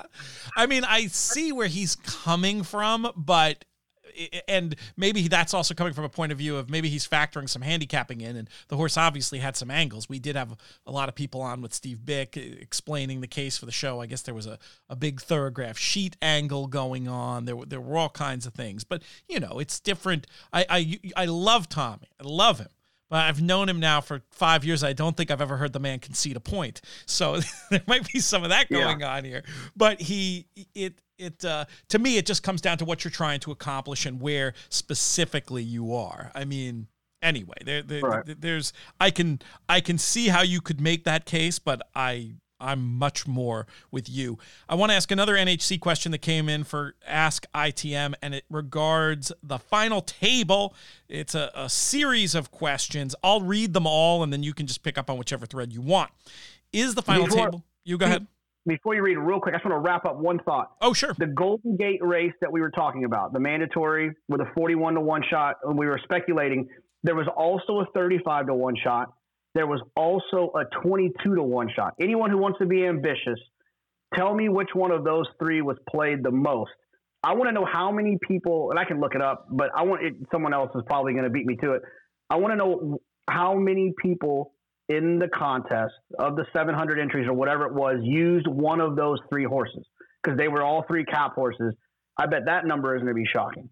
I mean, I see where he's coming from, but and maybe that's also coming from a point of view of maybe he's factoring some handicapping in, and the horse obviously had some angles. We did have a lot of people on with Steve Bick explaining the case for the show. I guess there was a, a big Thorograph sheet angle going on. There were, there were all kinds of things, but you know, it's different. I, I, I love Tommy. I love him. But I've known him now for five years. I don't think I've ever heard the man concede a point. So there might be some of that going yeah. on here. But he, it, it, uh, to me, it just comes down to what you're trying to accomplish and where specifically you are. I mean, anyway, there, there
right.
there's, I can, I can see how you could make that case, but I, I'm much more with you. I want to ask another N H C question that came in for Ask I T M, and it regards the final table. It's a, a series of questions. I'll read them all, and then you can just pick up on whichever thread you want. Is the final
before,
table... You go ahead.
Before you read real quick, I just want to wrap up one thought.
Oh, sure.
The Golden Gate race that we were talking about, the mandatory with a forty-one to one shot, and we were speculating, there was also a thirty-five to one shot. There was also a twenty-two to one shot. Anyone who wants to be ambitious, tell me which one of those three was played the most. I want to know how many people, and I can look it up, but I want it, someone else is probably going to beat me to it. I want to know how many people in the contest of the seven hundred entries or whatever it was used one of those three horses, because they were all three cap horses. I bet that number is going to be shocking.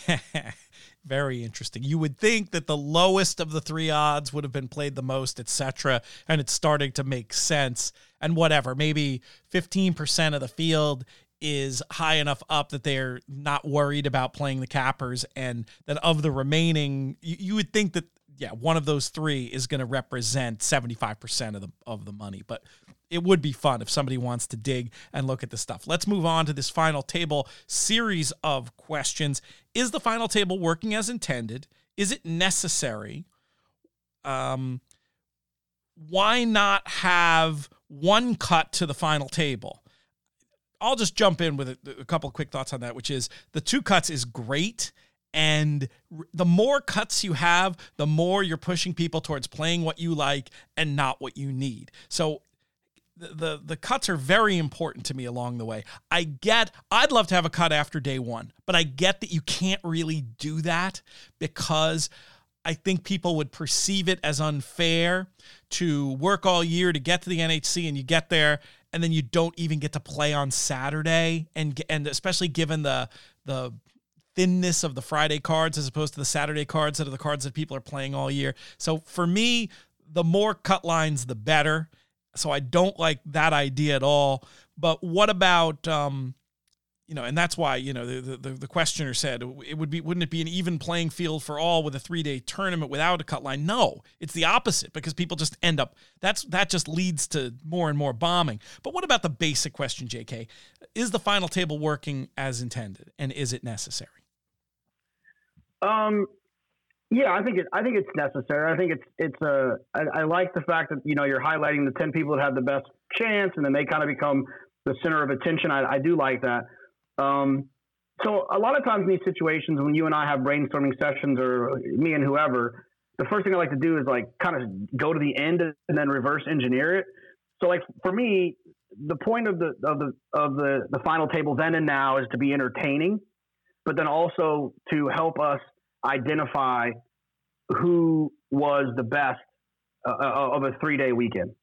Very interesting. You would think that the lowest of the three odds would have been played the most, et cetera, and it's starting to make sense. And whatever, maybe fifteen percent of the field is high enough up that they're not worried about playing the cappers, and that of the remaining, you, you would think that, yeah, one of those three is going to represent seventy-five percent of the of the money. But it would be fun if somebody wants to dig and look at this stuff. Let's move on to this final table series of questions. Is the final table working as intended? Is it necessary? Um, why not have one cut to the final table? I'll just jump in with a, a couple of quick thoughts on that, which is the two cuts is great. And the more cuts you have, the more you're pushing people towards playing what you like and not what you need. So the, the the cuts are very important to me along the way. I get, I'd love to have a cut after day one, but I get that you can't really do that because I think people would perceive it as unfair to work all year to get to the N H C and you get there and then you don't even get to play on Saturday. And and especially given the the thinness of the Friday cards as opposed to the Saturday cards that are the cards that people are playing all year. So for me, the more cut lines, the better. So I don't like that idea at all. But what about, um, you know, and that's why, you know, the, the, the questioner said it would be, wouldn't it be an even playing field for all with a three day tournament without a cut line? No, it's the opposite because people just end up, that's, that just leads to more and more bombing. But what about the basic question, J K? Is the final table working as intended and is it necessary?
Um, yeah, I think it, I think it's necessary. I think it's, it's a, I, I like the fact that, you know, you're highlighting the ten people that have the best chance and then they kind of become the center of attention. I, I do like that. Um, so a lot of times in these situations, when you and I have brainstorming sessions or me and whoever, the first thing I like to do is like kind of go to the end and then reverse engineer it. So like for me, the point of the, of the, of the, the final table then and now is to be entertaining, but then also to help us identify who was the best uh, of a three day weekend,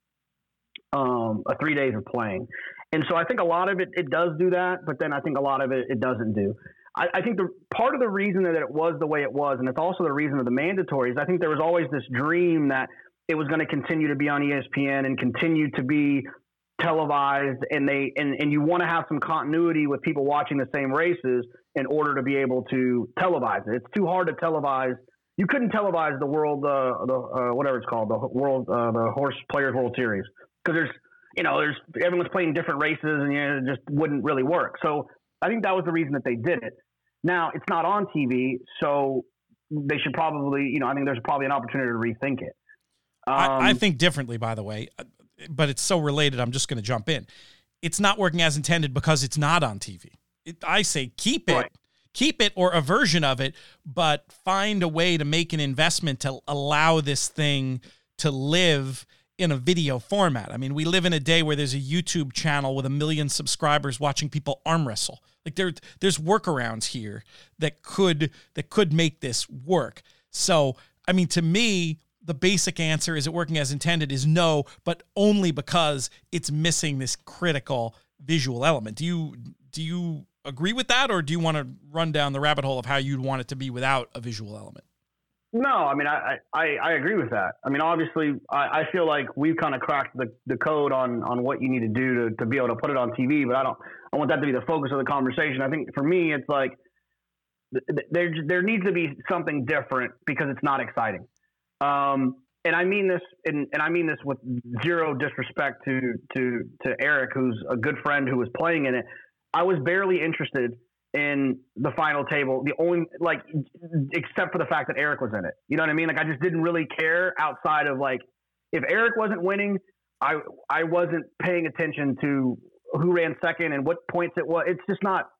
um, a three days of playing. And so I think a lot of it, it does do that, but then I think a lot of it, it doesn't do. I, I think the part of the reason that it was the way it was, and it's also the reason of the mandatories, I think there was always this dream that it was going to continue to be on E S P N and continue to be televised, and they and, and you want to have some continuity with people watching the same races in order to be able to televise it. It's too hard to televise. You couldn't televise the world, uh, the uh, whatever it's called, the world, uh, the Horse Players World Series, because there's, you know, there's everyone's playing different races, and you know, it just wouldn't really work. So I think that was the reason that they did it. Now it's not on T V, so they should probably, you know, I think there's probably an opportunity to rethink it. Um,
I, I think differently, by the way, but it's so related. I'm just going to jump in. It's not working as intended because it's not on T V. It, I say keep it, right. keep it or a version of it, but find a way to make an investment to allow this thing to live in a video format. I mean, we live in a day where there's a YouTube channel with a million subscribers watching people arm wrestle. Like there, there's workarounds here that could that could make this work. So, I mean, to me, the basic answer, is it working as intended, is no, but only because it's missing this critical visual element. Do you do you agree with that, or do you want to run down the rabbit hole of how you'd want it to be without a visual element?
No, I mean, I, I, I agree with that. I mean, obviously, I, I feel like we've kind of cracked the, the code on, on what you need to do to, to be able to put it on T V, but I don't I want that to be the focus of the conversation. I think for me, it's like there, there needs to be something different because it's not exciting. Um, and I mean this, and, and I mean this with zero disrespect to, to, to Eric, who's a good friend who was playing in it. I was barely interested in the final table, the only, like, except for the fact that Eric was in it. You know what I mean? Like, I just didn't really care outside of, like, if Eric wasn't winning, I I wasn't paying attention to who ran second and what points it was. It's just not,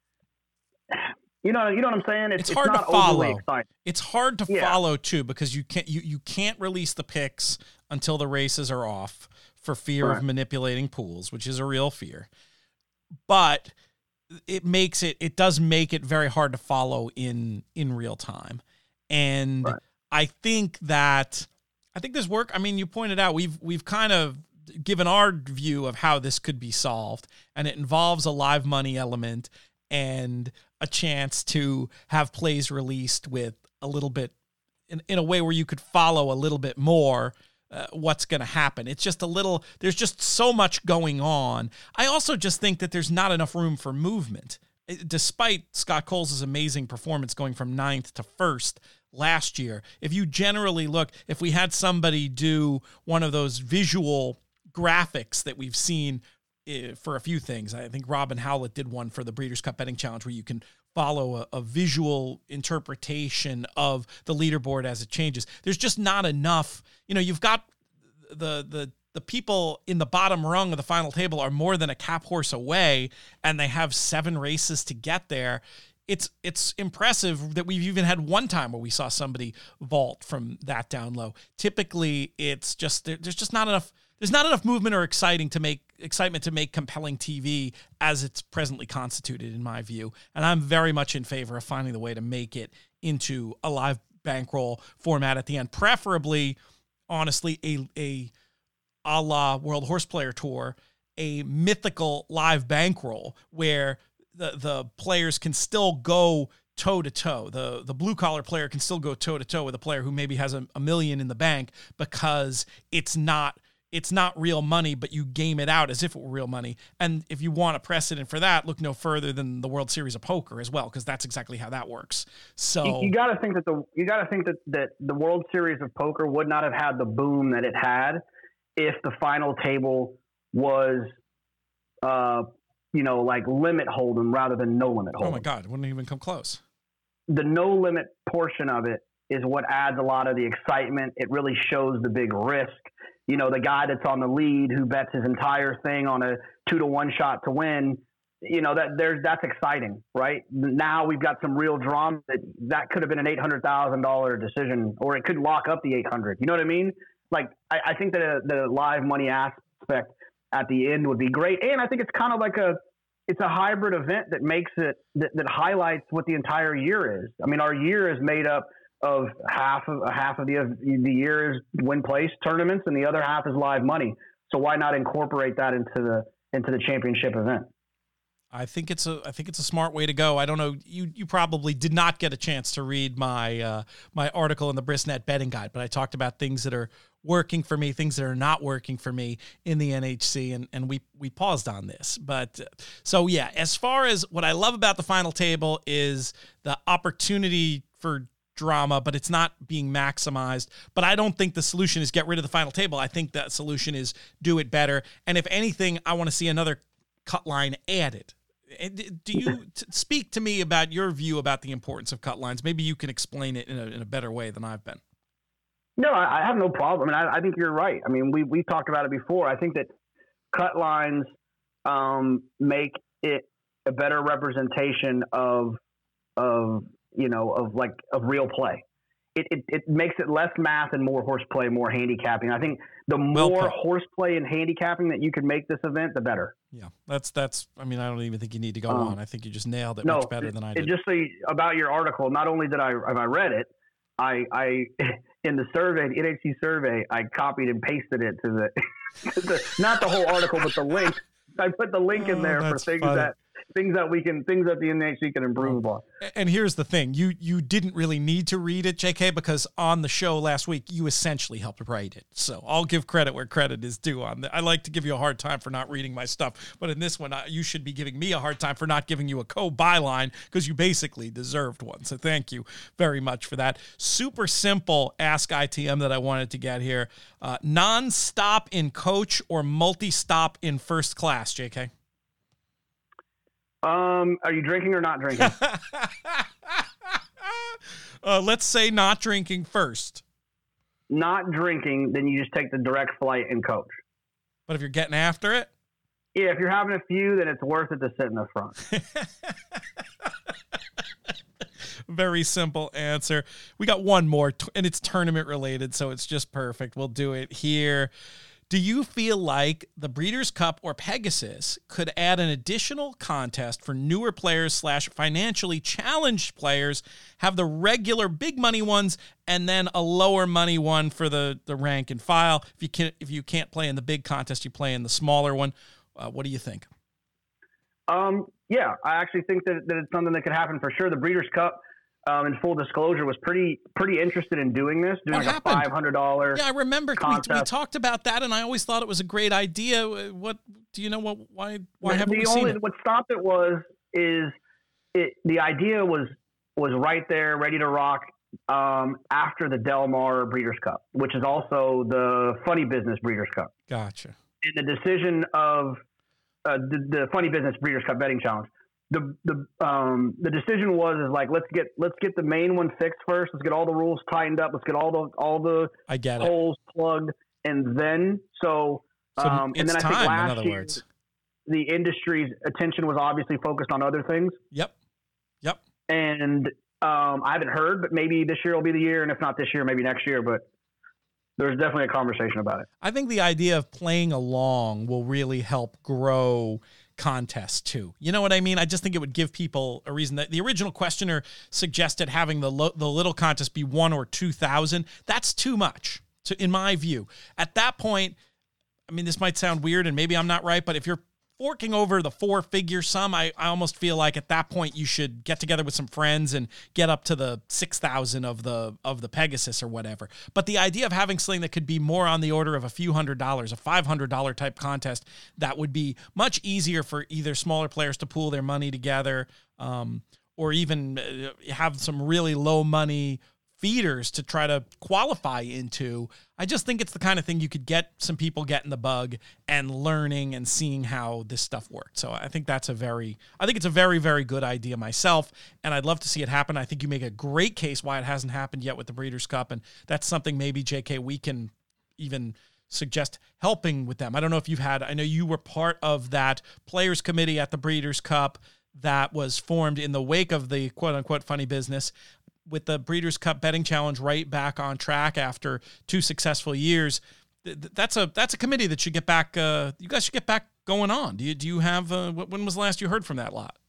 you know, you know what I'm saying?
It's,
it's
hard
not
to follow.
Exciting.
It's hard to
yeah.
follow too, because you can't, you, you can't release the picks until the races are off for fear right. of manipulating pools, which is a real fear. But it makes it, it does make it very hard to follow in, in real time. And right. I think that, I think this work, I mean, you pointed out, we've, we've kind of given our view of how this could be solved, and it involves a live money element and a chance to have plays released with a little bit in, in a way where you could follow a little bit more Uh, what's going to happen. It's just a little, there's just so much going on. I also just think that there's not enough room for movement. Despite Scott Coles' amazing performance going from ninth to first last year, if you generally look, if we had somebody do one of those visual graphics that we've seen uh, for a few things, I think Robin Howlett did one for the Breeders' Cup Betting Challenge where you can follow a, a visual interpretation of the leaderboard as it changes. There's just not enough. You know, you've got the the the people in the bottom rung of the final table are more than a cap horse away, and they have seven races to get there. It's it's impressive that we've even had one time where we saw somebody vault from that down low. Typically, it's just there, there's just not enough. There's not enough movement or exciting to make excitement to make compelling T V as it's presently constituted, in my view. And I'm very much in favor of finding the way to make it into a live bankroll format at the end, preferably, honestly, a, a a la World Horse Player Tour, a mythical live bankroll where the, the players can still go toe to toe. The the blue collar player can still go toe to toe with a player who maybe has a, a million in the bank because it's not it's not real money, but you game it out as if it were real money. And if you want a precedent for that, look no further than the World Series of Poker as well, because that's exactly how that works. So
you, you got to think that the you got to think that that the World Series of Poker would not have had the boom that it had if the final table was, uh, you know, like limit hold'em rather than no limit hold'em.
Oh my God, it wouldn't even come close.
The no limit portion of it is what adds a lot of the excitement. It really shows the big risk. You know, the guy that's on the lead who bets his entire thing on a two to one shot to win, you know, that there's, that's exciting, right? Now we've got some real drama that that could have been an eight hundred thousand dollars decision, or it could lock up the eight hundred. You know what I mean? Like, I, I think that a, the live money aspect at the end would be great. And I think it's kind of like a, it's a hybrid event that makes it, that, that highlights what the entire year is. I mean, our year is made up of half of half of the the year is win place tournaments, and the other half is live money. So why not incorporate that into the into the championship event?
I think it's a I think it's a smart way to go. I don't know. You you probably did not get a chance to read my uh, my article in the Brisnet Betting Guide, but I talked about things that are working for me, things that are not working for me in the N H C, and and we we paused on this. But uh, so yeah, as far as what I love about the final table is the opportunity for drama, but it's not being maximized. But I don't think the solution is get rid of the final table. I think that solution is do it better. And if anything, I want to see another cut line added. Do you t- speak to me about your view about the importance of cut lines? Maybe you can explain it in a, in a better way than I've been.
No, I have no problem. And I, I think you're right. I mean, we, we talked about it before. I think that cut lines um, make it a better representation of, of, you know, of like of real play. It, it it makes it less math and more horseplay, more handicapping. I think the more well horseplay and handicapping that you can make this event, the better.
Yeah, that's that's. I mean, I don't even think you need to go um, on. I think you just nailed it
no,
much better than I did.
Just so you, about your article, not only did I have I read it, I I in the survey, the N H C survey, I copied and pasted it to the, to the not the whole article, but the link. I put the link in there oh, for things funny. that. Things that we can, things that the N H C can improve on.
And here's the thing: you you didn't really need to read it, J K, because on the show last week you essentially helped write it. So I'll give credit where credit is due. On the, I like to give you a hard time for not reading my stuff, but in this one, I, you should be giving me a hard time for not giving you a co-byline because you basically deserved one. So thank you very much for that. Super simple Ask I T M that I wanted to get here: uh, non-stop in coach or multi-stop in first class, J K.
Um, are you drinking or not drinking?
uh, let's say not drinking first.
Not drinking, then you just take the direct flight and coach.
But if you're getting after it?
Yeah, if you're having a few, then it's worth it to sit in the front.
Very simple answer. We got one more, and it's tournament related, so it's just perfect. We'll do it here. Do you feel like the Breeders' Cup or Pegasus could add an additional contest for newer players slash financially challenged players, have the regular big money ones, and then a lower money one for the, the rank and file? If you can, if you can't play in the big contest, you play in the smaller one. Uh, what do you think?
Um, yeah, I actually think that, that it's something that could happen for sure. The Breeders' Cup, Um, in full disclosure, was pretty pretty interested in doing this, doing
what
like
happened?
a five hundred dollars.
Yeah, I remember we, we talked about that, and I always thought it was a great idea. What do you know? What why why
the,
haven't
the
we
only,
seen it?
What stopped it was is it the idea was was right there, ready to rock um, after the Del Mar Breeders' Cup, which is also the Funny Business Breeders' Cup.
Gotcha.
And the decision of uh, the, the Funny Business Breeders' Cup betting challenge. The the um the decision was is like let's get let's get the main one fixed first. Let's get all the rules tightened up. Let's get all the all the
I get
holes
it.
plugged, and then so,
so
um
it's
and then I
time,
think last
in other
year
words.
the industry's attention was obviously focused on other things.
Yep. Yep.
And um I haven't heard, but maybe this year will be the year, and if not this year, maybe next year. But there's definitely a conversation about it.
I think the idea of playing along will really help grow contest too. You know what I mean? I just think it would give people a reason. That the original questioner suggested having the lo- the little contest be one or two thousand. That's too much, to, in my view. At that point, I mean, this might sound weird, and maybe I'm not right, but if you're forking over the four-figure sum, I, I almost feel like at that point you should get together with some friends and get up to the six thousand of the of the Pegasus or whatever. But the idea of having something that could be more on the order of a few hundred dollars, a five hundred dollars type contest, that would be much easier for either smaller players to pool their money together, um, or even have some really low money feeders to try to qualify into. I just think it's the kind of thing you could get some people getting the bug and learning and seeing how this stuff worked. So I think that's a very, I think it's a very, very good idea myself, and I'd love to see it happen. I think you make a great case why it hasn't happened yet with the Breeders' Cup, and that's something maybe, J K, we can even suggest helping with them. I don't know if you've had, I know you were part of that players committee at the Breeders' Cup that was formed in the wake of the quote-unquote funny business, with the Breeders' Cup betting challenge right back on track after two successful years. That's a that's a committee that should get back. Uh, you guys should get back going on. Do you do you have? Uh, when was the last you heard from that lot?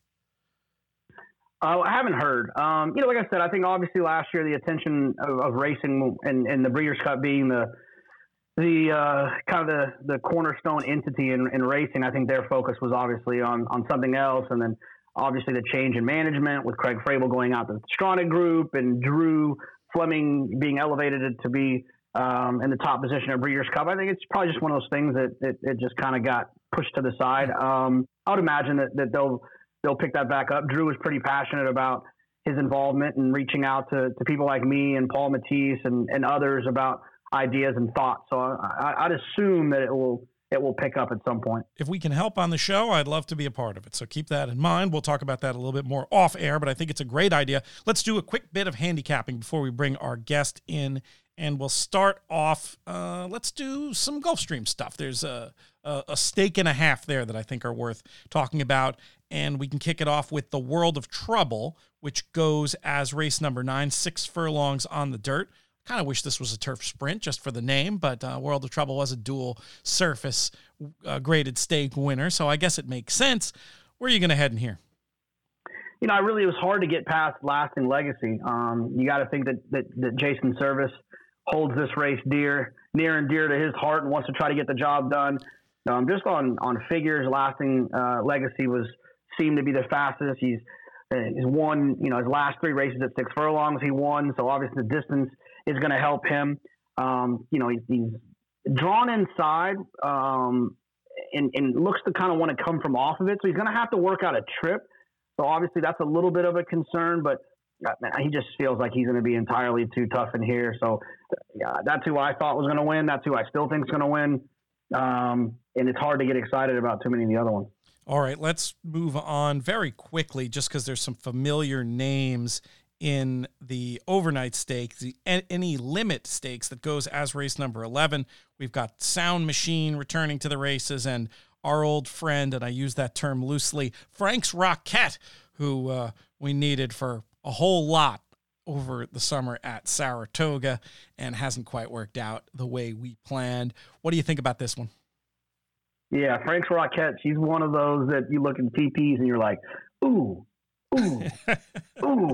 Uh, I haven't heard. Um, you know, like I said, I think obviously last year the attention of, of racing and, and the Breeders' Cup being the the uh, kind of the, the cornerstone entity in, in racing, I think their focus was obviously on on something else, and then obviously the change in management with Craig Frable going out to the Stronach Group and Drew Fleming being elevated to be um, in the top position at Breeders' Cup. I think it's probably just one of those things that it, it just kind of got pushed to the side. Um, I would imagine that, that they'll they'll pick that back up. Drew was pretty passionate about his involvement and reaching out to, to people like me and Paul Matisse and, and others about ideas and thoughts. So I, I'd assume that it will it will pick up at some point.
If we can help on the show, I'd love to be a part of it. So keep that in mind. We'll talk about that a little bit more off air, but I think it's a great idea. Let's do a quick bit of handicapping before we bring our guest in, and we'll start off. Uh, let's do some Gulfstream stuff. There's a, a, a stake and a half there that I think are worth talking about, and we can kick it off with the World of Trouble, which goes as race number nine, six furlongs on the dirt. Kind of wish this was a turf sprint just for the name, but uh, World of Trouble was a dual surface uh, graded stake winner, so I guess it makes sense. Where are you going to head in here?
You know, I really, it was hard to get past Lasting Legacy. Um, you got to think that, that that Jason Service holds this race dear, near and dear to his heart, and wants to try to get the job done. Um, just on on figures, Lasting uh, Legacy was seemed to be the fastest. He's he's won, you know, his last three races at six furlongs. He won, so obviously the distance is going to help him. Um, you know, he's, he's drawn inside um, and, and looks to kind of want to come from off of it. So he's going to have to work out a trip. So obviously that's a little bit of a concern, but he just feels like he's going to be entirely too tough in here. So yeah, that's who I thought was going to win. That's who I still think is going to win. Um, and it's hard to get excited about too many of the other ones.
All right, let's move on very quickly just because there's some familiar names in the overnight stakes, the any limit stakes that goes as race number eleven. We've got Sound Machine returning to the races, and our old friend, and I use that term loosely, Frank's Rocket, who uh, we needed for a whole lot over the summer at Saratoga and hasn't quite worked out the way we planned. What do you think about this one?
Yeah, Frank's Rocket, she's one of those that you look at T Ps and you're like, ooh, ooh, ooh.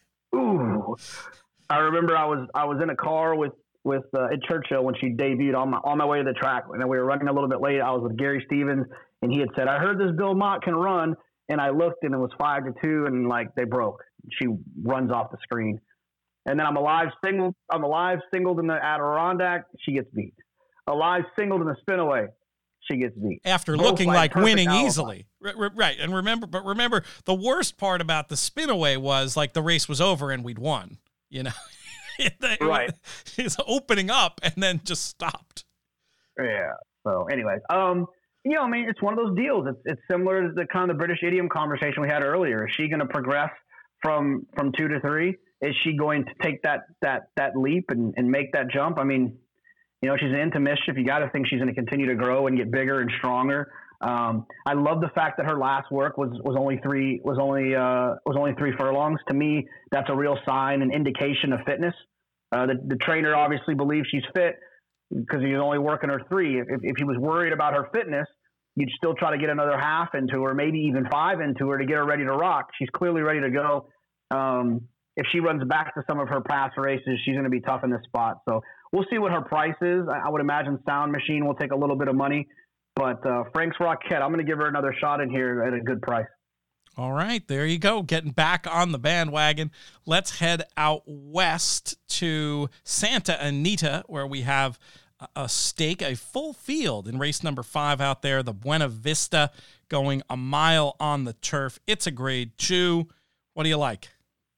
Ooh, I remember I was I was in a car with with uh, at Churchill when she debuted on my on my way to the track, and we were running a little bit late. I was with Gary Stevens, and he had said, "I heard this Bill Mott can run," and I looked, and it was five to two, and like they broke. She runs off the screen, and then I'm a live single. I'm a live singled in the Adirondack. She gets beat. A live singled in the Spinaway. She gets beat.
After Both looking like winning alibi. Easily. Right. And remember, but remember, the worst part about the Spinaway was like the race was over and we'd won, you know,
right.
It's opening up and then just stopped.
Yeah. So anyways, um, you know, I mean, it's one of those deals. It's, it's similar to the kind of the British idiom conversation we had earlier. Is she going to progress from, from two to three? Is she going to take that, that, that leap and, and make that jump? I mean, you know, she's into mischief. You got to think she's going to continue to grow and get bigger and stronger. Um, I love the fact that her last work was, was only three was only uh, was only three furlongs. To me, that's a real sign and indication of fitness. Uh, the, the trainer obviously believes she's fit because he's only working her three. If, if he was worried about her fitness, you'd still try to get another half into her, maybe even five into her to get her ready to rock. She's clearly ready to go. Um, if she runs back to some of her past races, she's going to be tough in this spot. So we'll see what her price is. I, I would imagine Sound Machine will take a little bit of money, but uh, Frank's Rockette, I'm going to give her another shot in here at a good price.
All right, there you go. Getting back on the bandwagon. Let's head out west to Santa Anita, where we have a stake, a full field in race number five out there, the Buena Vista, going a mile on the turf. It's a grade two. What do you like?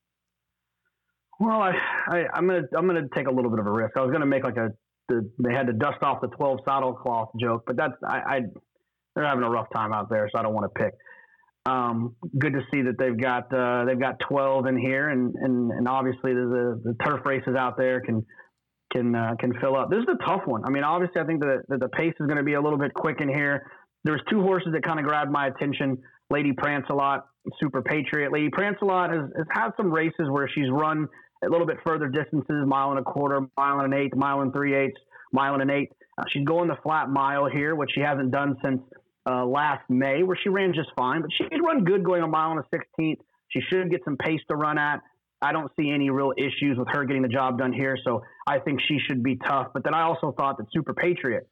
Well, I, I, I'm gonna I'm gonna take a little bit of a risk. I was gonna make like a the, they had to dust off the twelve saddle cloth joke, but that's I, I they're having a rough time out there, so I don't want to pick. Um, good to see that they've got uh, they've got twelve in here, and and, and obviously the, the turf races out there can can uh, can fill up. This is a tough one. I mean, obviously I think that, that the pace is going to be a little bit quick in here. There's two horses that kind of grabbed my attention: Lady Prancelot, Super Patriot. Lady Prancelot has, has had some races where she's run a little bit further distances, mile and a quarter, mile and an eighth, mile and three eighths, mile and an eighth. Uh, she's going the flat mile here, which she hasn't done since uh, last May, where she ran just fine. But she could run good going a mile and a sixteenth. She should get some pace to run at. I don't see any real issues with her getting the job done here, so I think she should be tough. But then I also thought that Super Patriot,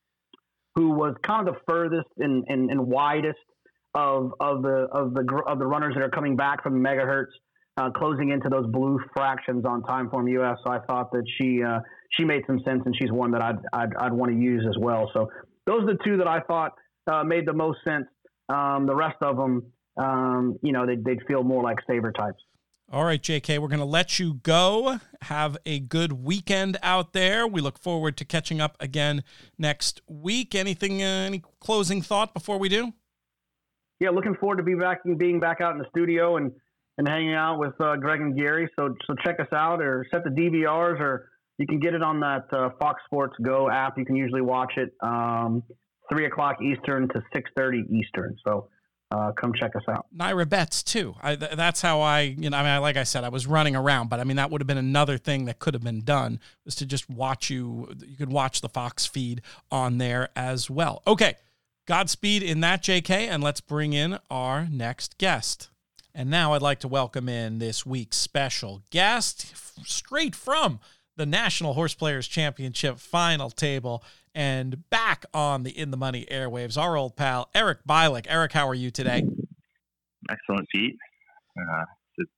who was kind of the furthest and, and, and widest of of the of the of the runners that are coming back from the megahertz, uh, closing into those blue fractions on Timeform U S. So I thought that she uh, she made some sense, and she's one that I'd I'd, I'd want to use as well. So those are the two that I thought uh, made the most sense. Um, the rest of them, um, you know, they'd, they'd feel more like saber types.
All right, J K, we're going to let you go. Have a good weekend out there. We look forward to catching up again next week. Anything, uh, any closing thought before we do?
Yeah, looking forward to be back and being back out in the studio and, and hanging out with uh, Greg and Gary. So so check us out, or set the D V Rs, or you can get it on that uh, Fox Sports Go app. You can usually watch it um, three o'clock Eastern to six thirty Eastern. So uh, come check us out.
Naira bets too. I, th- that's how I, you know, I mean, like I said, I was running around, but I mean, that would have been another thing that could have been done, was to just watch you. You could watch the Fox feed on there as well. Okay. Godspeed in that, J K, and let's bring in our next guest. And now I'd like to welcome in this week's special guest, straight from the National Horse Players Championship final table and back on the In the Money airwaves, our old pal, Eric Bialik. Eric, how are you today?
Excellent, Pete. Uh, it's,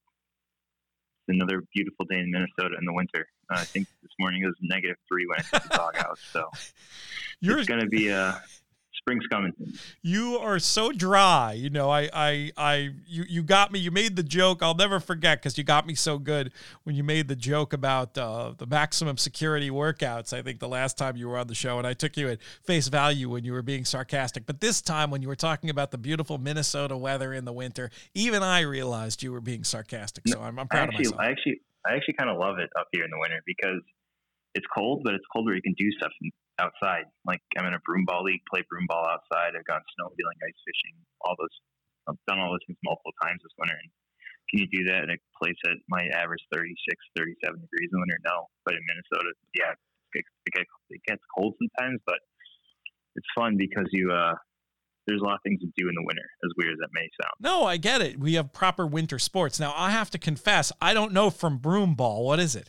it's another beautiful day in Minnesota in the winter. Uh, I think this morning it was negative three when I took the dog out, so You're... it's going to be a... Spring's coming.
You are so dry. You know, I, I, I, you, you got me. You made the joke. I'll never forget, because you got me so good when you made the joke about uh, the maximum security workouts. I think the last time you were on the show, and I took you at face value when you were being sarcastic. But this time, when you were talking about the beautiful Minnesota weather in the winter, even I realized you were being sarcastic. So I'm, I'm proud
actually,
of myself.
I actually, I actually kind of love it up here in the winter, because it's cold, but it's cold where you can do stuff outside. Like, I'm in a broom ball league, play broom ball outside. I've gone snowmobiling, ice fishing, all those. I've done all those things multiple times this winter. And can you do that in a place that might average thirty-six, thirty-seven degrees in the winter? No. But in Minnesota, yeah, it gets, it gets cold sometimes, but it's fun because you, uh, there's a lot of things to do in the winter, as weird as that may sound.
No, I get it. We have proper winter sports. Now, I have to confess, I don't know from broom ball. What is it?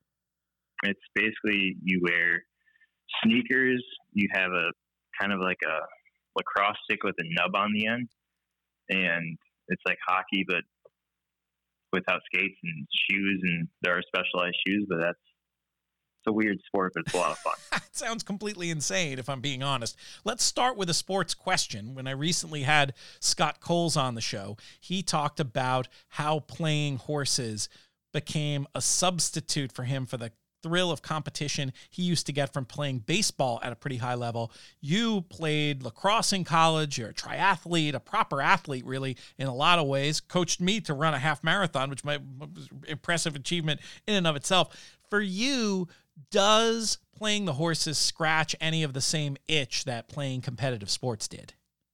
It's basically, you wear sneakers, you have a kind of like a lacrosse stick with a nub on the end, and it's like hockey but without skates and shoes, and there are specialized shoes, but that's it's a weird sport, but it's a lot of fun.
It sounds completely insane, if I'm being honest. Let's start with a sports question. When I recently had Scott Coles on the show, he talked about how playing horses became a substitute for him for the thrill of competition he used to get from playing baseball at a pretty high level. You played lacrosse in college. You're a triathlete, a proper athlete, really, in a lot of ways. Coached me to run a half marathon, which was an impressive achievement in and of itself. For you, does playing the horses scratch any of the same itch that playing competitive sports did?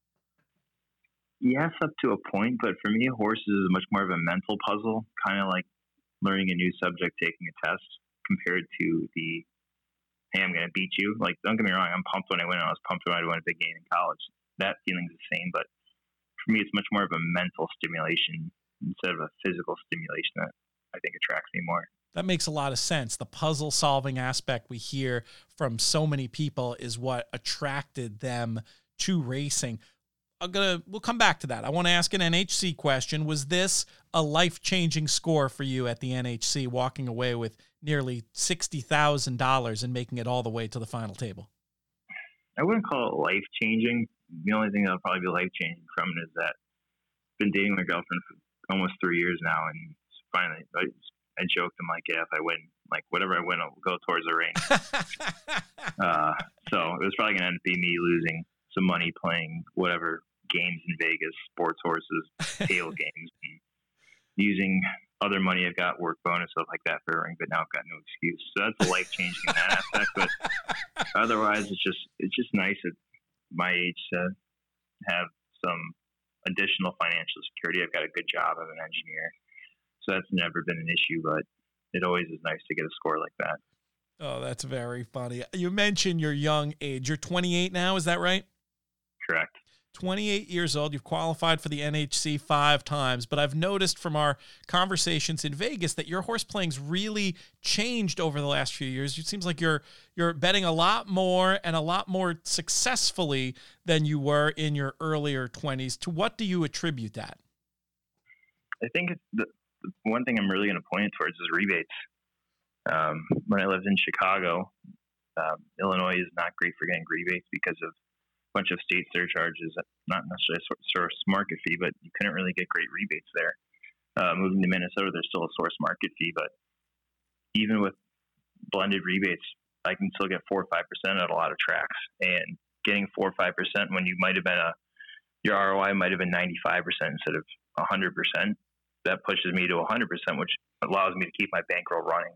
Yes, up to a point, but for me, horses is much more of a mental puzzle, kind of like learning a new subject, taking a test, compared to the, hey, I'm going to beat you. Like, don't get me wrong, I'm pumped when I win, and I was pumped when I won a big game in college. that feeling's the same. But for me, it's much more of a mental stimulation instead of a physical stimulation that I think attracts me more.
That makes a lot of sense. The puzzle solving aspect we hear from so many people is what attracted them to racing. I'm gonna, we'll come back to that. I want to ask an N H C question. Was this a life-changing score for you at the N H C, walking away with nearly sixty thousand dollars and making it all the way to the final table?
I wouldn't call it life-changing. The only thing that'll probably be life-changing from it is that I've been dating my girlfriend for almost three years now, and finally, I, I joked, I'm like, yeah, if I win, like, whatever I win, I'll go towards the ring. uh, so it was probably going to end up being me losing some money playing whatever games in Vegas, sports horses, table games, and using other money I've got, work bonus, stuff like that for a ring, but now I've got no excuse. So that's a life-changing in that aspect, but otherwise it's just, it's just nice at my age to have some additional financial security. I've got a good job as an engineer, so that's never been an issue, but it always is nice to get a score like that.
Oh, that's very funny. You mentioned your young age. You're twenty-eight now, is that right?
Correct.
twenty-eight years old. You've qualified for the N H C five times, but I've noticed from our conversations in Vegas that your horse playing's really changed over the last few years. It seems like you're you're betting a lot more and a lot more successfully than you were in your earlier twenties. To what do you attribute that?
I think it's the, the one thing I'm really going to point it towards is rebates. Um, when I lived in Chicago, um, Illinois is not great for getting rebates because of bunch of state surcharges, not necessarily a source market fee, but you couldn't really get great rebates there. Uh, moving to Minnesota, there's still a source market fee, but even with blended rebates, I can still get four or five percent at a lot of tracks. And getting four or five percent when you might have been a your R O I might have been ninety-five percent instead of one hundred percent, that pushes me to one hundred percent, which allows me to keep my bankroll running.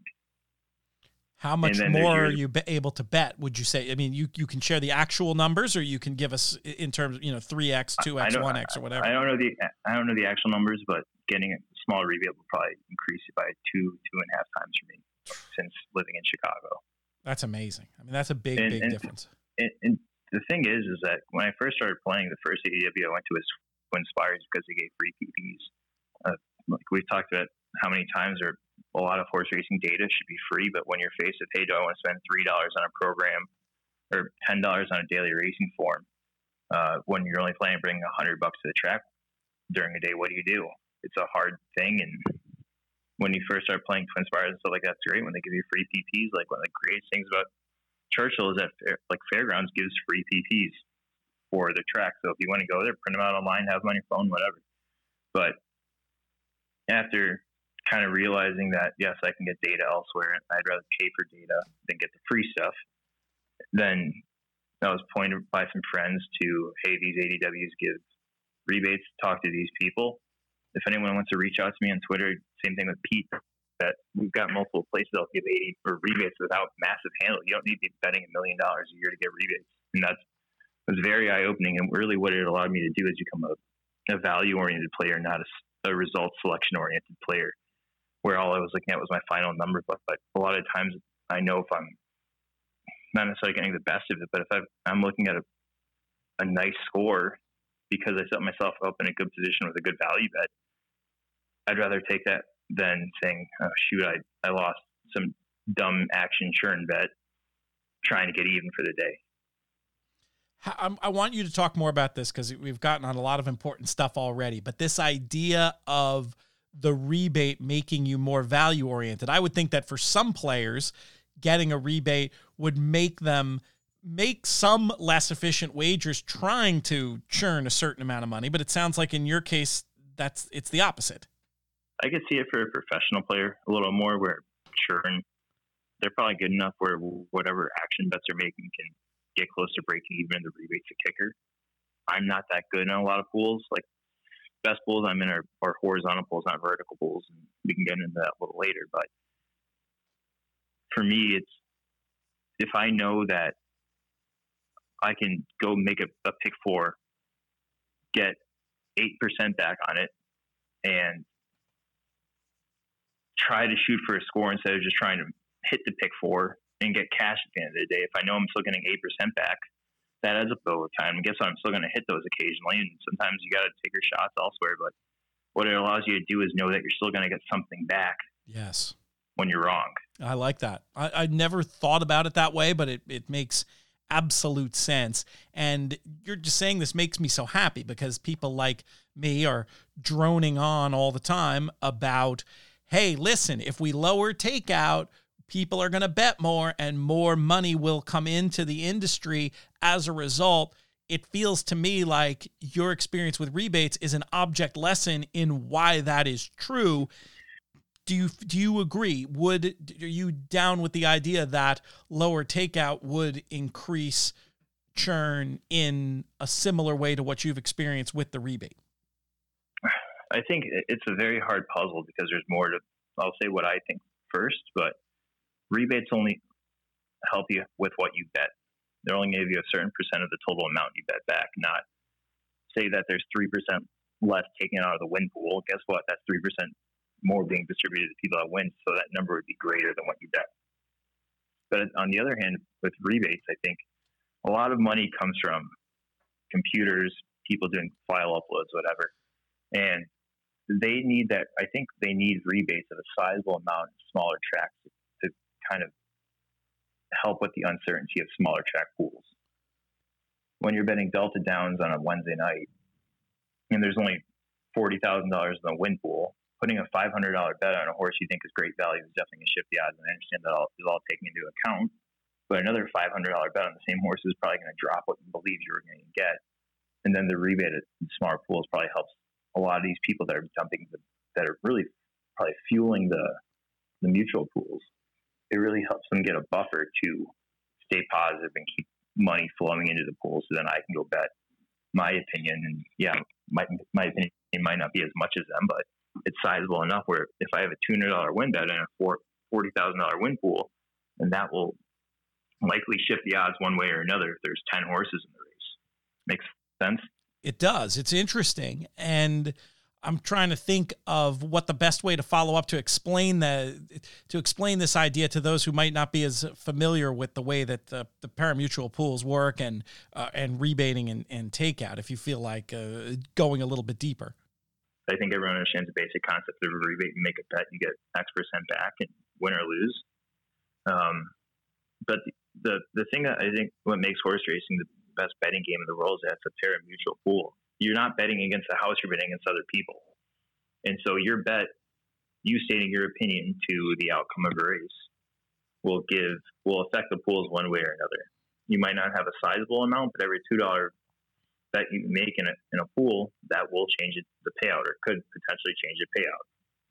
How much more are you be able to bet, would you say? I mean, you, you can share the actual numbers, or you can give us in terms of, you know, three X, two X, one X, or whatever.
I don't know the I don't know the actual numbers, but getting a small rebate will probably increase it by two, two and a half times for me since living in Chicago.
That's amazing. I mean, that's a big,
and,
big
and,
difference.
And, and the thing is, is that when I first started playing, the first A D W I went to was Twin Spires because they gave free P Ps. Uh, like we've talked about how many times or a lot of horse racing data should be free, but when you're faced with, hey, do I want to spend three dollars on a program or ten dollars on a daily racing form? Uh, when you're only planning on bringing a hundred bucks to the track during a day, what do you do? It's a hard thing. And when you first start playing Twin Spires and stuff like that, that's great. When they give you free P Ps, like one of the greatest things about Churchill is that fair, like Fairgrounds gives free P Ps for the track. So if you want to go there, print them out online, have them on your phone, whatever. But after kind of realizing that, yes, I can get data elsewhere, and I'd rather pay for data than get the free stuff, then I was pointed by some friends to, hey, these A D Ws give rebates, talk to these people. If anyone wants to reach out to me on Twitter, same thing with Pete, that we've got multiple places that'll give eighty or rebates without massive handle. You don't need to be betting a million dollars a year to get rebates. And that's was very eye-opening, and really what it allowed me to do is become a, a value-oriented player, not a, a result selection-oriented player, where all I was looking at was my final number. But, but a lot of times I know if I'm not necessarily getting the best of it, but if I've, I'm looking at a, a nice score because I set myself up in a good position with a good value bet, I'd rather take that than saying, oh, shoot, I, I lost some dumb action churn bet trying to get even for the day.
I want you to talk more about this because we've gotten on a lot of important stuff already, but this idea of the rebate making you more value oriented. I would think that for some players, getting a rebate would make them make some less efficient wagers trying to churn a certain amount of money. But it sounds like in your case, that's it's the opposite.
I could see it for a professional player a little more where churn, they're probably good enough where whatever action bets they're making can get close to breaking even the rebate's a kicker. I'm not that good in a lot of pools. Like, best pools I'm in are, are horizontal pools, not vertical pools, and we can get into that a little later. But for me, it's if I know that I can go make a, a pick four, get eight percent back on it, and try to shoot for a score instead of just trying to hit the pick four and get cash at the end of the day. If I know I'm still getting eight percent back, that adds up over time. I guess I'm still going to hit those occasionally, and sometimes you got to take your shots elsewhere. But what it allows you to do is know that you're still going to get something back.
Yes.
When you're wrong.
I like that. I, I never thought about it that way, but it, it makes absolute sense. And you're just saying this makes me so happy because people like me are droning on all the time about, hey, listen, if we lower takeout, people are going to bet more and more money will come into the industry as a result. It feels to me like your experience with rebates is an object lesson in why that is true. Do you do you agree? Would are you down with the idea that lower takeout would increase churn in a similar way to what you've experienced with the rebate?
I think it's a very hard puzzle because there's more to. I'll say what I think first, but rebates only help you with what you bet. They're only give you a certain percent of the total amount you bet back. Not say that there's three percent less taken out of the win pool. Guess what? That's three percent. More being distributed to people that win, so that number would be greater than what you bet. But on the other hand, with rebates, I think a lot of money comes from computers, people doing file uploads, whatever, and they need that. I think they need rebates of a sizable amount in smaller tracks to, to kind of help with the uncertainty of smaller track pools. When you're betting Delta Downs on a Wednesday night, and there's only forty thousand dollars in the win pool, putting a five hundred dollars bet on a horse you think is great value is definitely going to shift the odds, and I understand that all, is all taken into account. But another five hundred dollars bet on the same horse is probably going to drop what you believe you were going to get. And then the rebate at smart pools probably helps a lot of these people that are dumping, the, that are really probably fueling the the mutual pools. It really helps them get a buffer to stay positive and keep money flowing into the pool, so then I can go bet my opinion. And yeah, my my opinion might not be as much as them, but it's sizable enough where if I have a two hundred dollars win bet and a forty thousand dollars win pool, then that will likely shift the odds one way or another if there's ten horses in the race. Makes sense?
It does. It's interesting. And I'm trying to think of what the best way to follow up to explain the to explain this idea to those who might not be as familiar with the way that the, the parimutuel pools work and uh, and rebating and, and takeout, if you feel like uh, going a little bit deeper.
I think everyone understands the basic concept of a rebate. You make a bet, you get X percent back, and win or lose. Um, but the the thing that I think what makes horse racing the best betting game in the world is that it's a parimutuel pool. You're not betting against the house; you're betting against other people. And so your bet, you stating your opinion to the outcome of a race, will give will affect the pools one way or another. You might not have a sizable amount, but every two dollar that you make in a, in a pool, that will change it, the payout, or could potentially change the payout.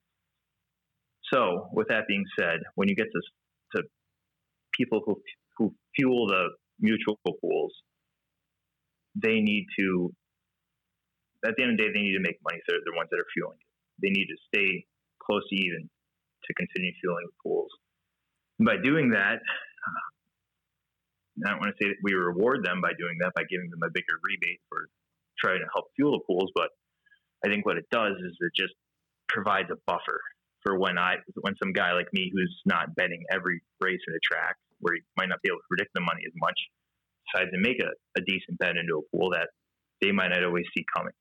So with that being said, when you get to, to people who, who fuel the mutual pools, they need to, at the end of the day, they need to make money. So they're the ones that are fueling it. They need to stay close to even to continue fueling the pools. And by doing that, I don't want to say that we reward them by doing that, by giving them a bigger rebate for trying to help fuel the pools. But I think what it does is it just provides a buffer for when I, when some guy like me who's not betting every race in a track, where he might not be able to predict the money as much, decides to make a, a decent bet into a pool that they might not always see coming.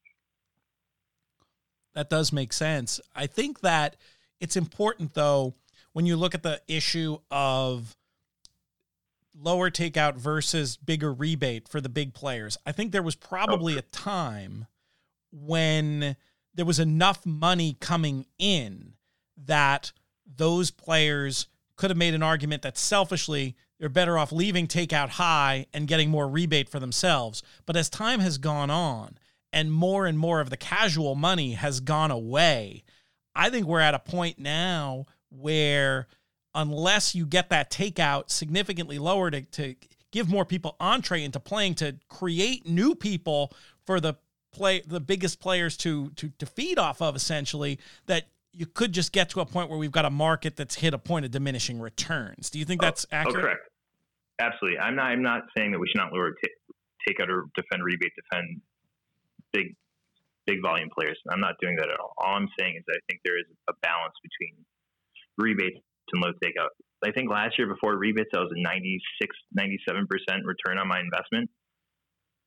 That does make sense. I think that it's important, though, when you look at the issue of lower takeout versus bigger rebate for the big players. I think there was probably a time when there was enough money coming in that those players could have made an argument that selfishly they're better off leaving takeout high and getting more rebate for themselves. But as time has gone on and more and more of the casual money has gone away, I think we're at a point now where unless you get that takeout significantly lower to, to give more people entree into playing, to create new people for the play, the biggest players to, to, to feed off of, essentially, that you could just get to a point where we've got a market that's hit a point of diminishing returns. Do you think that's
oh,
accurate?
Oh, correct. Absolutely. I'm not, I'm not saying that we should not lower t- takeout or defend rebate, defend big, big volume players. I'm not doing that at all. All I'm saying is that I think there is a balance between rebates and low takeout. I think last year before rebates, I was a ninety-six, ninety-seven percent return on my investment.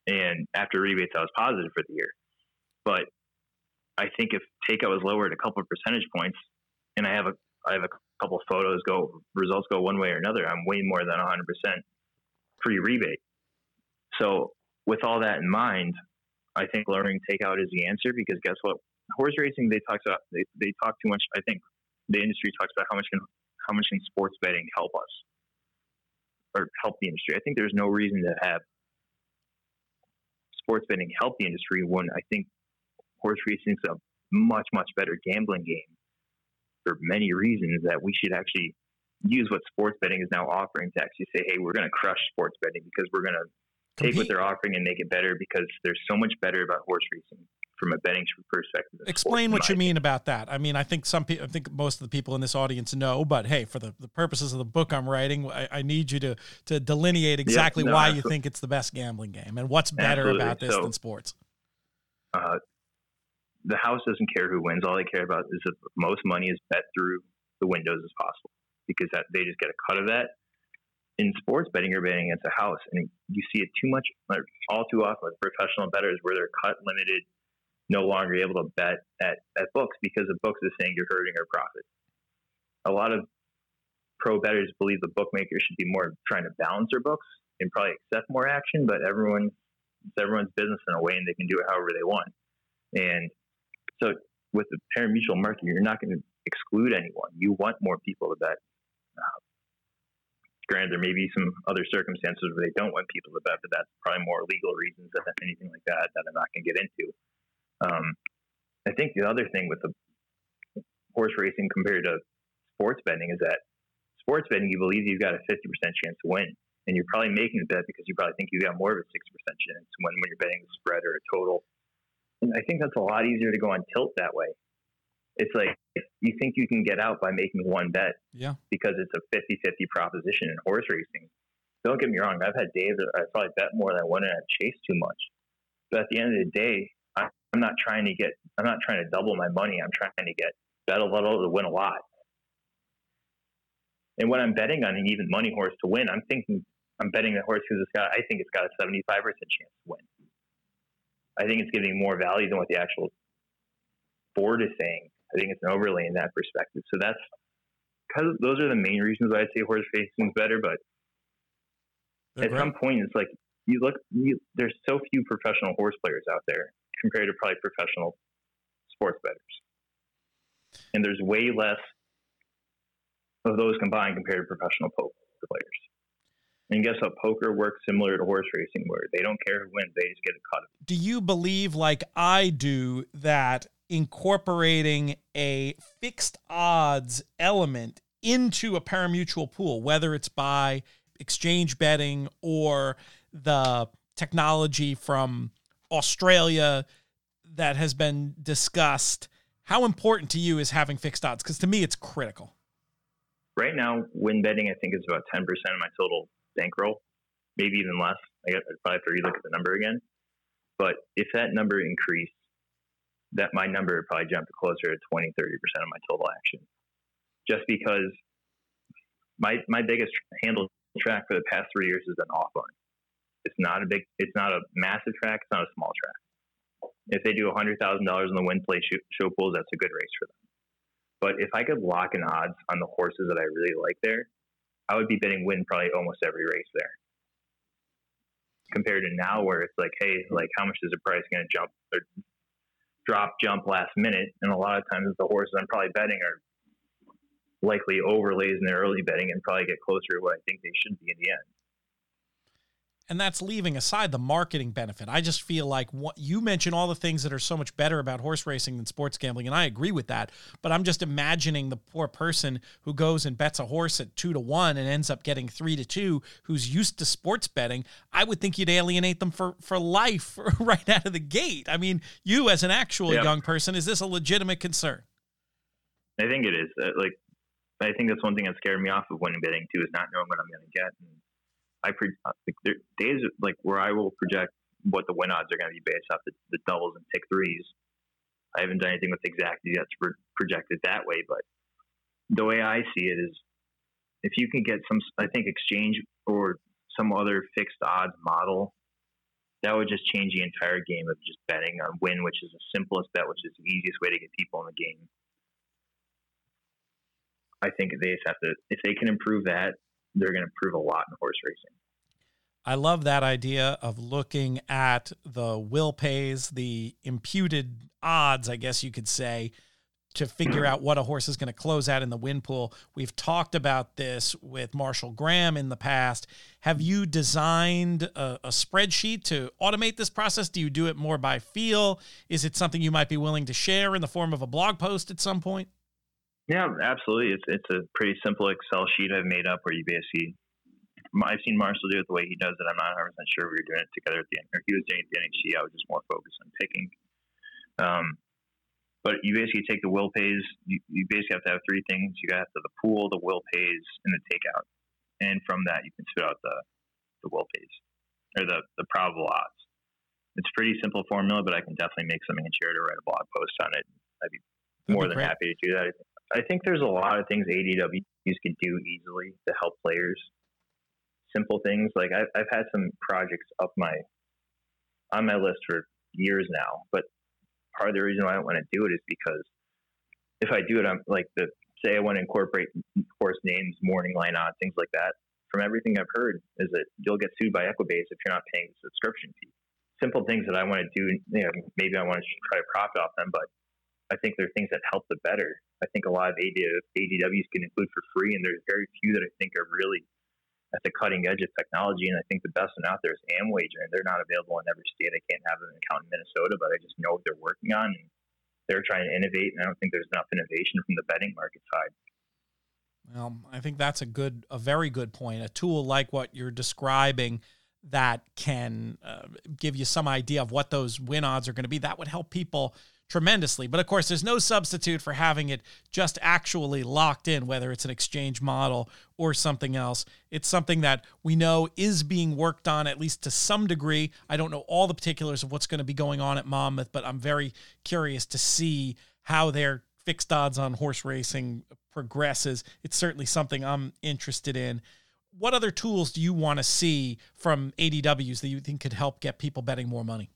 And after rebates, I was positive for the year. But I think if takeout was lowered a couple of percentage points, and I have a I have a couple of photos go results go one way or another, I'm way more than one hundred percent free rebate. So with all that in mind, I think lowering takeout is the answer, because guess what? Horse racing, they talk about they, they talk too much. I think the industry talks about how much can how much can sports betting help us or help the industry. I think there's no reason to have sports betting help the industry when I think horse racing is a much, much better gambling game for many reasons, that we should actually use what sports betting is now offering to actually say, hey, we're going to crush sports betting because we're going to take what they're offering and make it better, because there's so much better about horse racing from a betting perspective.
Explain what you mean about that. I mean, I think some people, I think most of the people in this audience know, but hey, for the, the purposes of the book I'm writing, I, I need you to, to delineate exactly yeah, no, why absolutely. you think it's the best gambling game and what's better absolutely. about this so, than sports.
Uh, the house doesn't care who wins. All they care about is that the most money is bet through the windows as possible, because that they just get a cut of that. In sports betting, you're betting against a house, and you see it too much, all too often with professional bettors, where they're cut limited, no longer able to bet at, at books because the books is saying you're hurting our profit. A lot of pro bettors believe the bookmakers should be more trying to balance their books and probably accept more action, but everyone, it's everyone's business in a way, and they can do it however they want. And so with the pari-mutuel market, you're not going to exclude anyone. You want more people to bet. Uh, granted, there may be some other circumstances where they don't want people to bet, but that's probably more legal reasons than anything like that that I'm not going to get into. Um, I think the other thing with the horse racing compared to sports betting is that sports betting, you believe you've got a fifty percent chance to win, and you're probably making the bet because you probably think you got more of a sixty percent chance to win when you're betting a spread or a total. And I think that's a lot easier to go on tilt that way. It's like you think you can get out by making one bet,
yeah,
because it's a fifty-fifty proposition in horse racing. Don't get me wrong. I've had days that I probably bet more than I won and I chased too much. But at the end of the day, I'm not trying to get, I'm not trying to double my money. I'm trying to get bet a little to win a lot. And when I'm betting on an even money horse to win, I'm thinking I'm betting the horse because it's got, I think it's got a seventy-five percent chance to win. I think it's giving more value than what the actual board is saying. I think it's an overlay in that perspective. So that's because those are the main reasons why I'd say horse racing is better. But They're at great. some point, it's like you look, you, there's so few professional horse players out there compared to probably professional sports bettors, and there's way less of those combined compared to professional poker players. And guess what? Poker works similar to horse racing, where they don't care who wins; they just get a cut of it.
Do you believe, like I do, that incorporating a fixed odds element into a pari-mutuel pool, whether it's by exchange betting or the technology from Australia that has been discussed, how important to you is having fixed odds? Because to me, it's critical.
Right now, win betting, I think, is about ten percent of my total bankroll, maybe even less. I guess I'd probably have to relook at the number again. But if that number increased, that my number would probably jump to closer to twenty, thirty percent of my total action. Just because my my biggest handle track for the past three years has been Hawthorne. It's not a big, it's not a massive track. It's not a small track. If they do one hundred thousand dollars in the win play show, show pools, that's a good race for them. But if I could lock in odds on the horses that I really like there, I would be betting win probably almost every race there. Compared to now where it's like, hey, like how much is the price going to jump or drop, jump last minute? And a lot of times the horses I'm probably betting are likely overlays in their early betting and probably get closer to what I think they should be in the end.
And that's leaving aside the marketing benefit. I just feel like what you mentioned all the things that are so much better about horse racing than sports gambling, and I agree with that. But I'm just imagining the poor person who goes and bets a horse at two to one and ends up getting three to two, who's used to sports betting. I would think you'd alienate them for, for life right out of the gate. I mean, you as an actual yep. young person, is this a legitimate concern?
I think it is. Uh, like, I think that's one thing that scared me off of winning betting too, is not knowing what I'm going to get. And I pre- like there are days like where I will project what the win odds are going to be based off the, the doubles and pick threes. I haven't done anything with exactly yet to pro- project it that way, but the way I see it is if you can get some, I think exchange or some other fixed odds model that would just change the entire game of just betting on win, which is the simplest bet, which is the easiest way to get people in the game. I think they just have to, if they can improve that, they're going to improve a lot in horse racing.
I love that idea of looking at the will pays, the imputed odds, I guess you could say, to figure out what a horse is going to close at in the win pool. We've talked about this with Marshall Graham in the past. Have you designed a, a spreadsheet to automate this process? Do you do it more by feel? Is it something you might be willing to share in the form of a blog post at some point?
Yeah, absolutely. It's it's a pretty simple Excel sheet I've made up where you basically, I've seen Marshall do it the way he does it. I'm not one hundred percent sure we were doing it together at the end, or he was doing it at the N H C. I was just more focused on picking. Um, But you basically take the will pays. You, you basically have to have three things. You got to have the pool, the will pays, and the takeout. And from that, you can spit out the, the will pays or the, the probable odds. It's a pretty simple formula, but I can definitely make something and share it or write a blog post on it. I'd be more than happy to do that. I think there's a lot of things A D Ws can do easily to help players. Simple things like I've, I've had some projects up my on my list for years now, but part of the reason why I don't want to do it is because if I do it, I'm like the say I want to incorporate horse names, morning line odds, things like that. From everything I've heard, is that you'll get sued by Equibase if you're not paying the subscription fee. Simple things that I want to do. You know, maybe I want to try to profit off them, but I think there are things that help the better. I think a lot of A D Ws can include for free, and there's very few that I think are really at the cutting edge of technology. And I think the best one out there is Amwager, and they're not available in every state. I can't have an account in Minnesota, but I just know what they're working on, and they're trying to innovate. And I don't think there's enough innovation from the betting market side.
Well, I think that's a good, a very good point. A tool like what you're describing that can uh, give you some idea of what those win odds are going to be, that would help people tremendously. But of course, there's no substitute for having it just actually locked in, whether it's an exchange model or something else. It's something that we know is being worked on, at least to some degree. I don't know all the particulars of what's going to be going on at Monmouth, but I'm very curious to see how their fixed odds on horse racing progresses. It's certainly something I'm interested in. What other tools do you want to see from A D Ws that you think could help get people betting more money?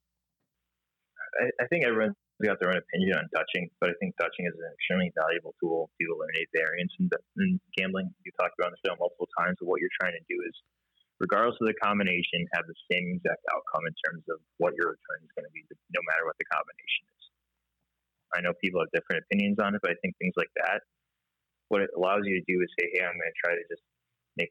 I, I think everyone's got their own opinion on Dutching, but I think Dutching is an extremely valuable tool to eliminate variance in, in gambling. You talked about on the show multiple times, but what you're trying to do is, regardless of the combination, have the same exact outcome in terms of what your return is going to be, no matter what the combination is. I know people have different opinions on it, but I think things like that, what it allows you to do is say, hey, I'm going to try to just make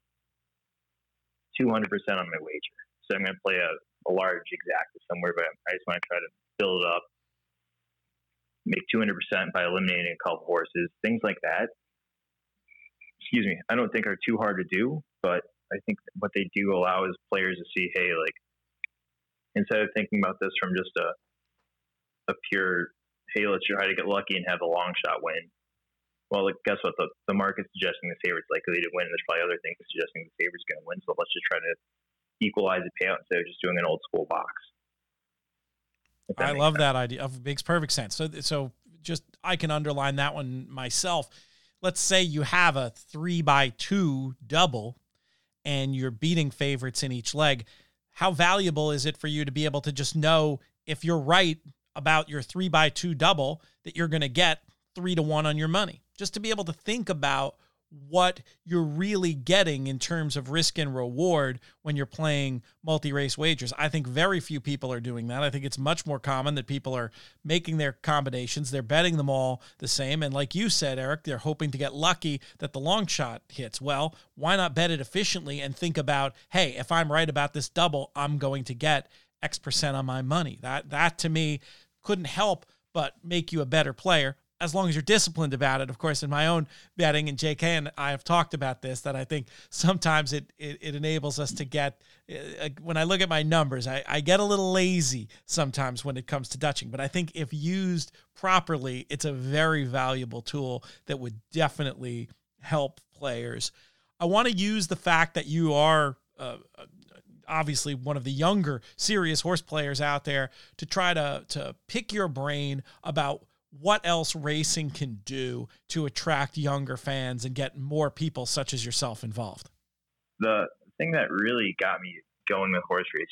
two hundred percent on my wager. So I'm going to play a, a large exacta somewhere, but I just want to try to build it up, make two hundred percent by eliminating a couple horses, things like that. Excuse me. I don't think are too hard to do, but I think what they do allow is players to see, hey, like, instead of thinking about this from just a, a pure, hey, let's try to get lucky and have a long shot win. Well, like, guess what? The, the market's suggesting the favorite's likely to win. There's probably other things suggesting the favorite's going to win. So let's just try to equalize the payout instead of just doing an old school box.
I love sense. that idea. It makes perfect sense. So, so just, I can underline that one myself. Let's say you have a three by two double and you're beating favorites in each leg. How valuable is it for you to be able to just know if you're right about your three by two double that you're going to get three to one on your money? Just to be able to think about what you're really getting in terms of risk and reward when you're playing multi-race wagers. I think very few people are doing that. I think it's much more common that people are making their combinations. They're betting them all the same. And like you said, Eric, they're hoping to get lucky that the long shot hits. Well, why not bet it efficiently and think about, hey, if I'm right about this double, I'm going to get X percent on my money. That, that to me couldn't help but make you a better player, as long as you're disciplined about it. Of course, in my own betting, and J K and I have talked about this, that I think sometimes it it, it enables us to get, uh, when I look at my numbers, I, I get a little lazy sometimes when it comes to Dutching. But I think if used properly, it's a very valuable tool that would definitely help players. I want to use the fact that you are uh, obviously one of the younger serious horse players out there to try to to pick your brain about what else racing can do to attract younger fans and get more people such as yourself involved.
The thing that really got me going with horse racing is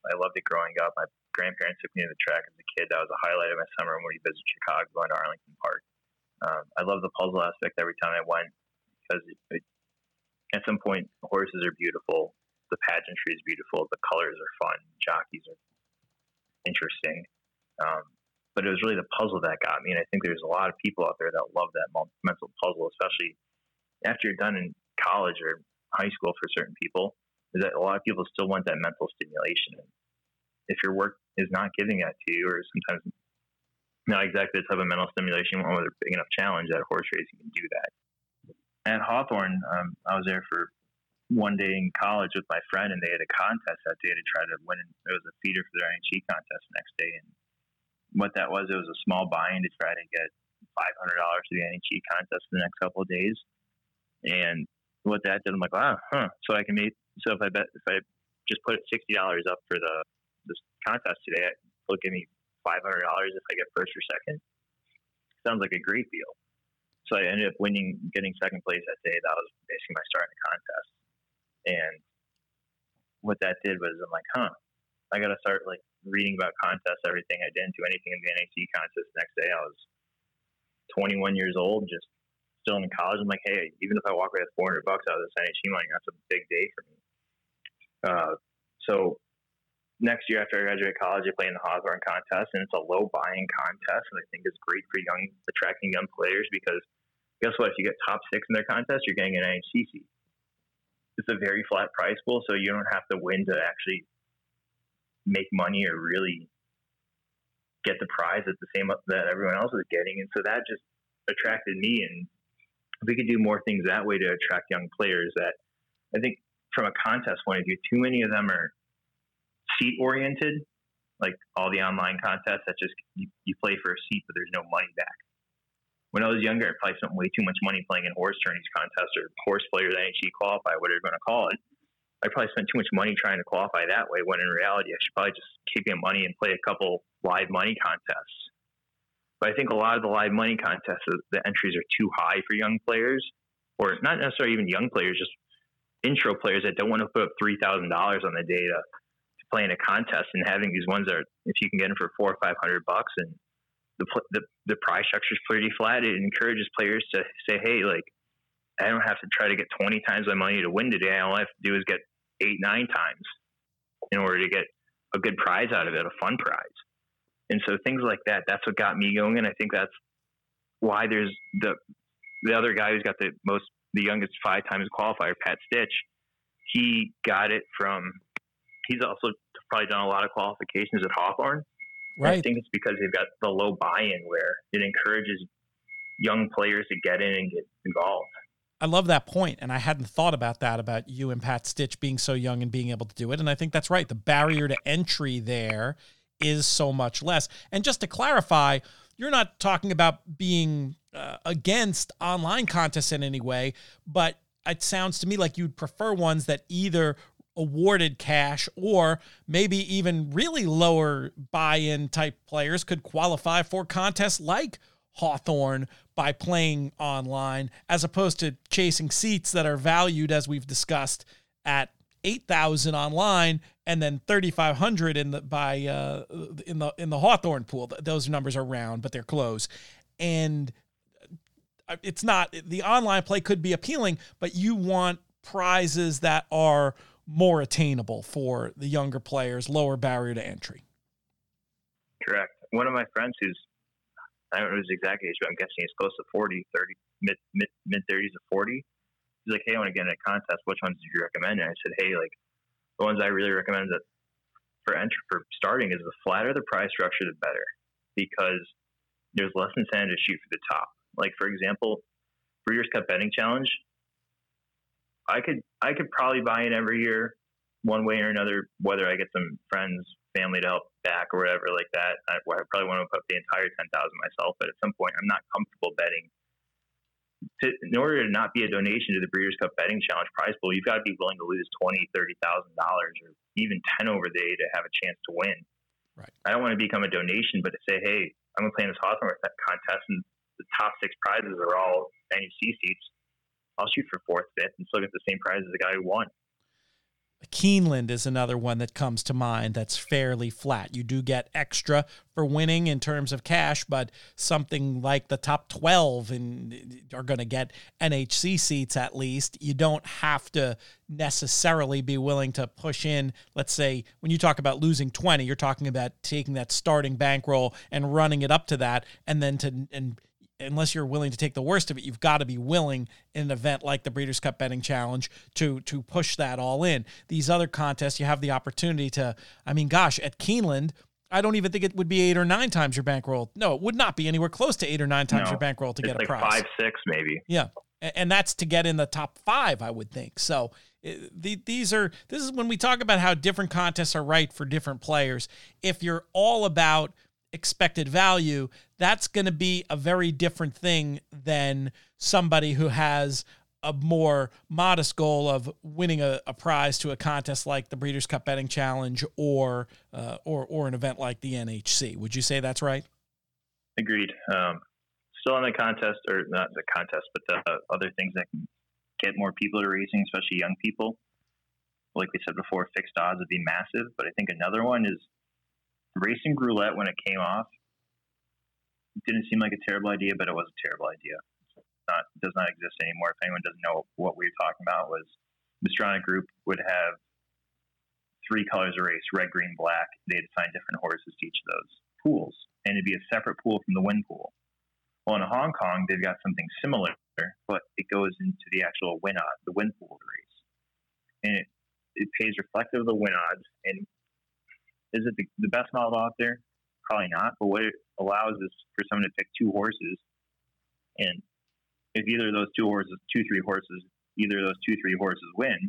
I loved it growing up. My grandparents took me to the track as a kid. That was a highlight of my summer when we visited Chicago, going to Arlington Park. Um, I love the puzzle aspect every time I went because it, it, at some point, horses are beautiful. The pageantry is beautiful. The colors are fun. Jockeys are interesting. Um, but it was really the puzzle that got me. And I think there's a lot of people out there that love that mental puzzle, especially after you're done in college or high school for certain people, is that a lot of people still want that mental stimulation. And if your work is not giving that to you, or sometimes not exactly the type of mental stimulation you want with a big enough challenge, that horse racing can do that. At Hawthorne, um, I was there for one day in college with my friend, and they had a contest that day to try to win. It was a feeder for their N H E contest the next day. And what that was, it was a small buy-in to try to get five hundred dollars to the N H E contest for the next couple of days. And what that did, I'm like, wow, huh. So I can make, so if I bet, if I just put sixty dollars up for the this contest today, it'll give me five hundred dollars if I get first or second. Sounds like a great deal. So I ended up winning, getting second place that day. That was basically my start in the contest. And what that did was, I'm like, huh, I got to start like reading about contests, everything. I didn't do anything in the N H E contest. The next day I was twenty-one years old, just still in college. I'm like, hey, even if I walk away with four hundred bucks out of this N H E money, that's a big day for me. Uh, so next year after I graduate college, I play in the Hawthorne contest, and it's a low buy-in contest, and I think it's great for young, attracting young players because guess what? If you get top six in their contest, you're getting an N H C seat. It's a very flat prize pool, so you don't have to win to actually make money or really get the prize at the same that everyone else is getting. And so that just attracted me. And if we could do more things that way to attract young players, that I think from a contest point of view, too many of them are seat oriented, like all the online contests that just you, you play for a seat, but there's no money back. When I was younger, I probably spent way too much money playing in horse tourneys contests or horse players N H E qualify, whatever you're going to call it. I probably spent too much money trying to qualify that way, when in reality, I should probably just keep in money and play a couple live money contests. But I think a lot of the live money contests, the entries are too high for young players, or not necessarily even young players, just intro players that don't want to put up three thousand dollars on the day to, to play in a contest, and having these ones that are, if you can get them for four or five hundred bucks, and the, the the prize structure is pretty flat, it encourages players to say, hey, like, I don't have to try to get twenty times my money to win today. All I have to do is get eight, nine times in order to get a good prize out of it, a fun prize. And so things like that, that's what got me going. And I think that's why there's the the other guy who's got the most, the youngest five times qualifier, Pat Stitch. He got it from, he's also probably done a lot of qualifications at Hawthorne.
Right.
I think it's because they've got the low buy-in where it encourages young players to get in and get involved.
I love that point, and I hadn't thought about that, about you and Pat Stitch being so young and being able to do it, and I think that's right. The barrier to entry there is so much less. And just to clarify, you're not talking about being uh, against online contests in any way, but it sounds to me like you'd prefer ones that either awarded cash or maybe even really lower buy-in type players could qualify for contests like Hawthorne by playing online, as opposed to chasing seats that are valued, as we've discussed, at eight thousand online and then thirty-five hundred in the by uh, in the in the Hawthorne pool. Those numbers are round, but they're close. And it's not, the online play could be appealing, but you want prizes that are more attainable for the younger players, lower barrier to entry.
Correct. One of my friends who's, I don't know his exact age, but I'm guessing he's close to forty, thirty, mid, mid, mid thirties to forty. He's like, hey, I want to get in a contest. Which ones did you recommend? And I said, hey, like, the ones I really recommend that for entry, for starting, is the flatter the prize structure, the better, because there's less incentive to shoot for the top. Like, for example, Breeders' Cup Betting Challenge, I could I could probably buy in every year, one way or another, whether I get some friends, family to help back or whatever like that. I, I probably want to put up the entire ten thousand myself, but at some point, I'm not comfortable betting. To, in order to not be a donation to the Breeders' Cup Betting Challenge prize pool, you've got to be willing to lose twenty, thirty thousand dollars or even ten over the day to have a chance to win.
Right.
I don't want to become a donation, but to say, hey, I'm going to play in this Hawthorne contest, and the top six prizes are all N H C seats. I'll shoot for fourth, fifth, and still get the same prize as the guy who won.
Keeneland is another one that comes to mind that's fairly flat. You do get extra for winning in terms of cash, but something like the top twelve and are going to get N H C seats at least. You don't have to necessarily be willing to push in. Let's say when you talk about losing twenty, you're talking about taking that starting bankroll and running it up to that, and then to and unless you're willing to take the worst of it, you've got to be willing in an event like the Breeders' Cup Betting Challenge to to push that all in. These other contests, you have the opportunity to, I mean, gosh, at Keeneland, I don't even think it would be eight or nine times your bankroll. No, it would not be anywhere close to eight or nine times
no,
your bankroll to
it's
get
like
a prize.
Five, six, maybe.
Yeah, and that's to get in the top five, I would think. So the, these are this is when we talk about how different contests are right for different players. If you're all about expected value, that's going to be a very different thing than somebody who has a more modest goal of winning a, a prize to a contest like the Breeders' Cup Betting Challenge or uh, or or an event like the N H C. Would you say that's right?
Agreed. Um, still in the contest, or not the contest, but the uh, other things that can get more people to racing, especially young people. Like we said before, fixed odds would be massive, but I think another one is racing roulette. When it came off, it didn't seem like a terrible idea, but it was a terrible idea. It's not does not exist anymore. If anyone doesn't know what we were talking about, was Mistrana Group would have three colors of race: red, green, black. They'd assign different horses to each of those pools, and it'd be a separate pool from the win pool. Well, in Hong Kong, they've got something similar, but it goes into the actual win odd, the win pool of the race, and it, it pays reflective of the win odds. And is it the, the best model out there? Probably not. But what it allows is for someone to pick two horses, and if either of those two horses, two, three horses, either of those two, three horses win,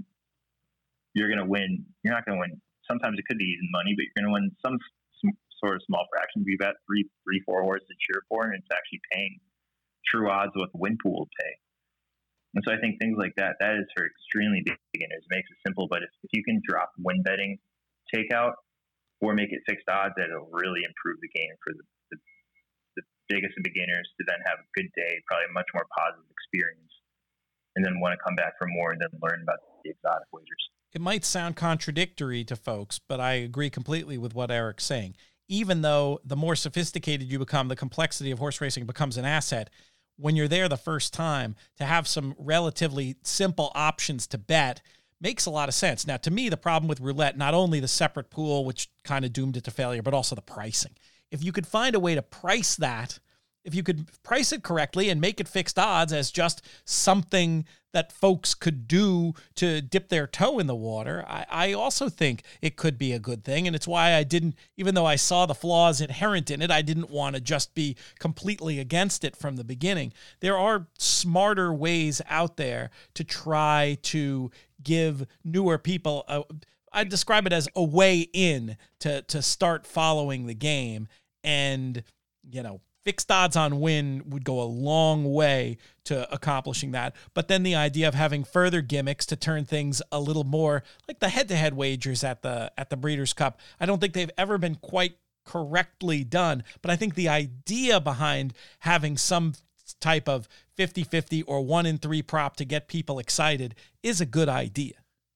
you're going to win. You're not going to win. Sometimes it could be even money, but you're going to win some, some sort of small fraction. If you bet three, three, four horses to cheer for, and it's actually paying true odds what the win pool will pay. And so I think things like that, that is for extremely big beginners. It makes it simple, but if, if you can drop win betting takeout, or make it fixed odds, that it'll really improve the game for the, the, the biggest of beginners to then have a good day, probably a much more positive experience, and then want to come back for more and then learn about the exotic wagers.
It might sound contradictory to folks, but I agree completely with what Eric's saying. Even though the more sophisticated you become, the complexity of horse racing becomes an asset. When you're there the first time, to have some relatively simple options to bet makes a lot of sense. Now, to me, the problem with roulette, not only the separate pool, which kind of doomed it to failure, but also the pricing. If you could find a way to price that, if you could price it correctly and make it fixed odds as just something that folks could do to dip their toe in the water, I, I also think it could be a good thing. And it's why I didn't, even though I saw the flaws inherent in it, I didn't want to just be completely against it from the beginning. There are smarter ways out there to try to give newer people a, I describe it as a way in to, to start following the game. And, you know, fixed odds on win would go a long way to accomplishing that. But then the idea of having further gimmicks to turn things a little more like the head-to-head wagers at the at the Breeders' Cup, I don't think they've ever been quite correctly done. But I think the idea behind having some type of fifty-fifty or one in three prop to get people excited is a good idea.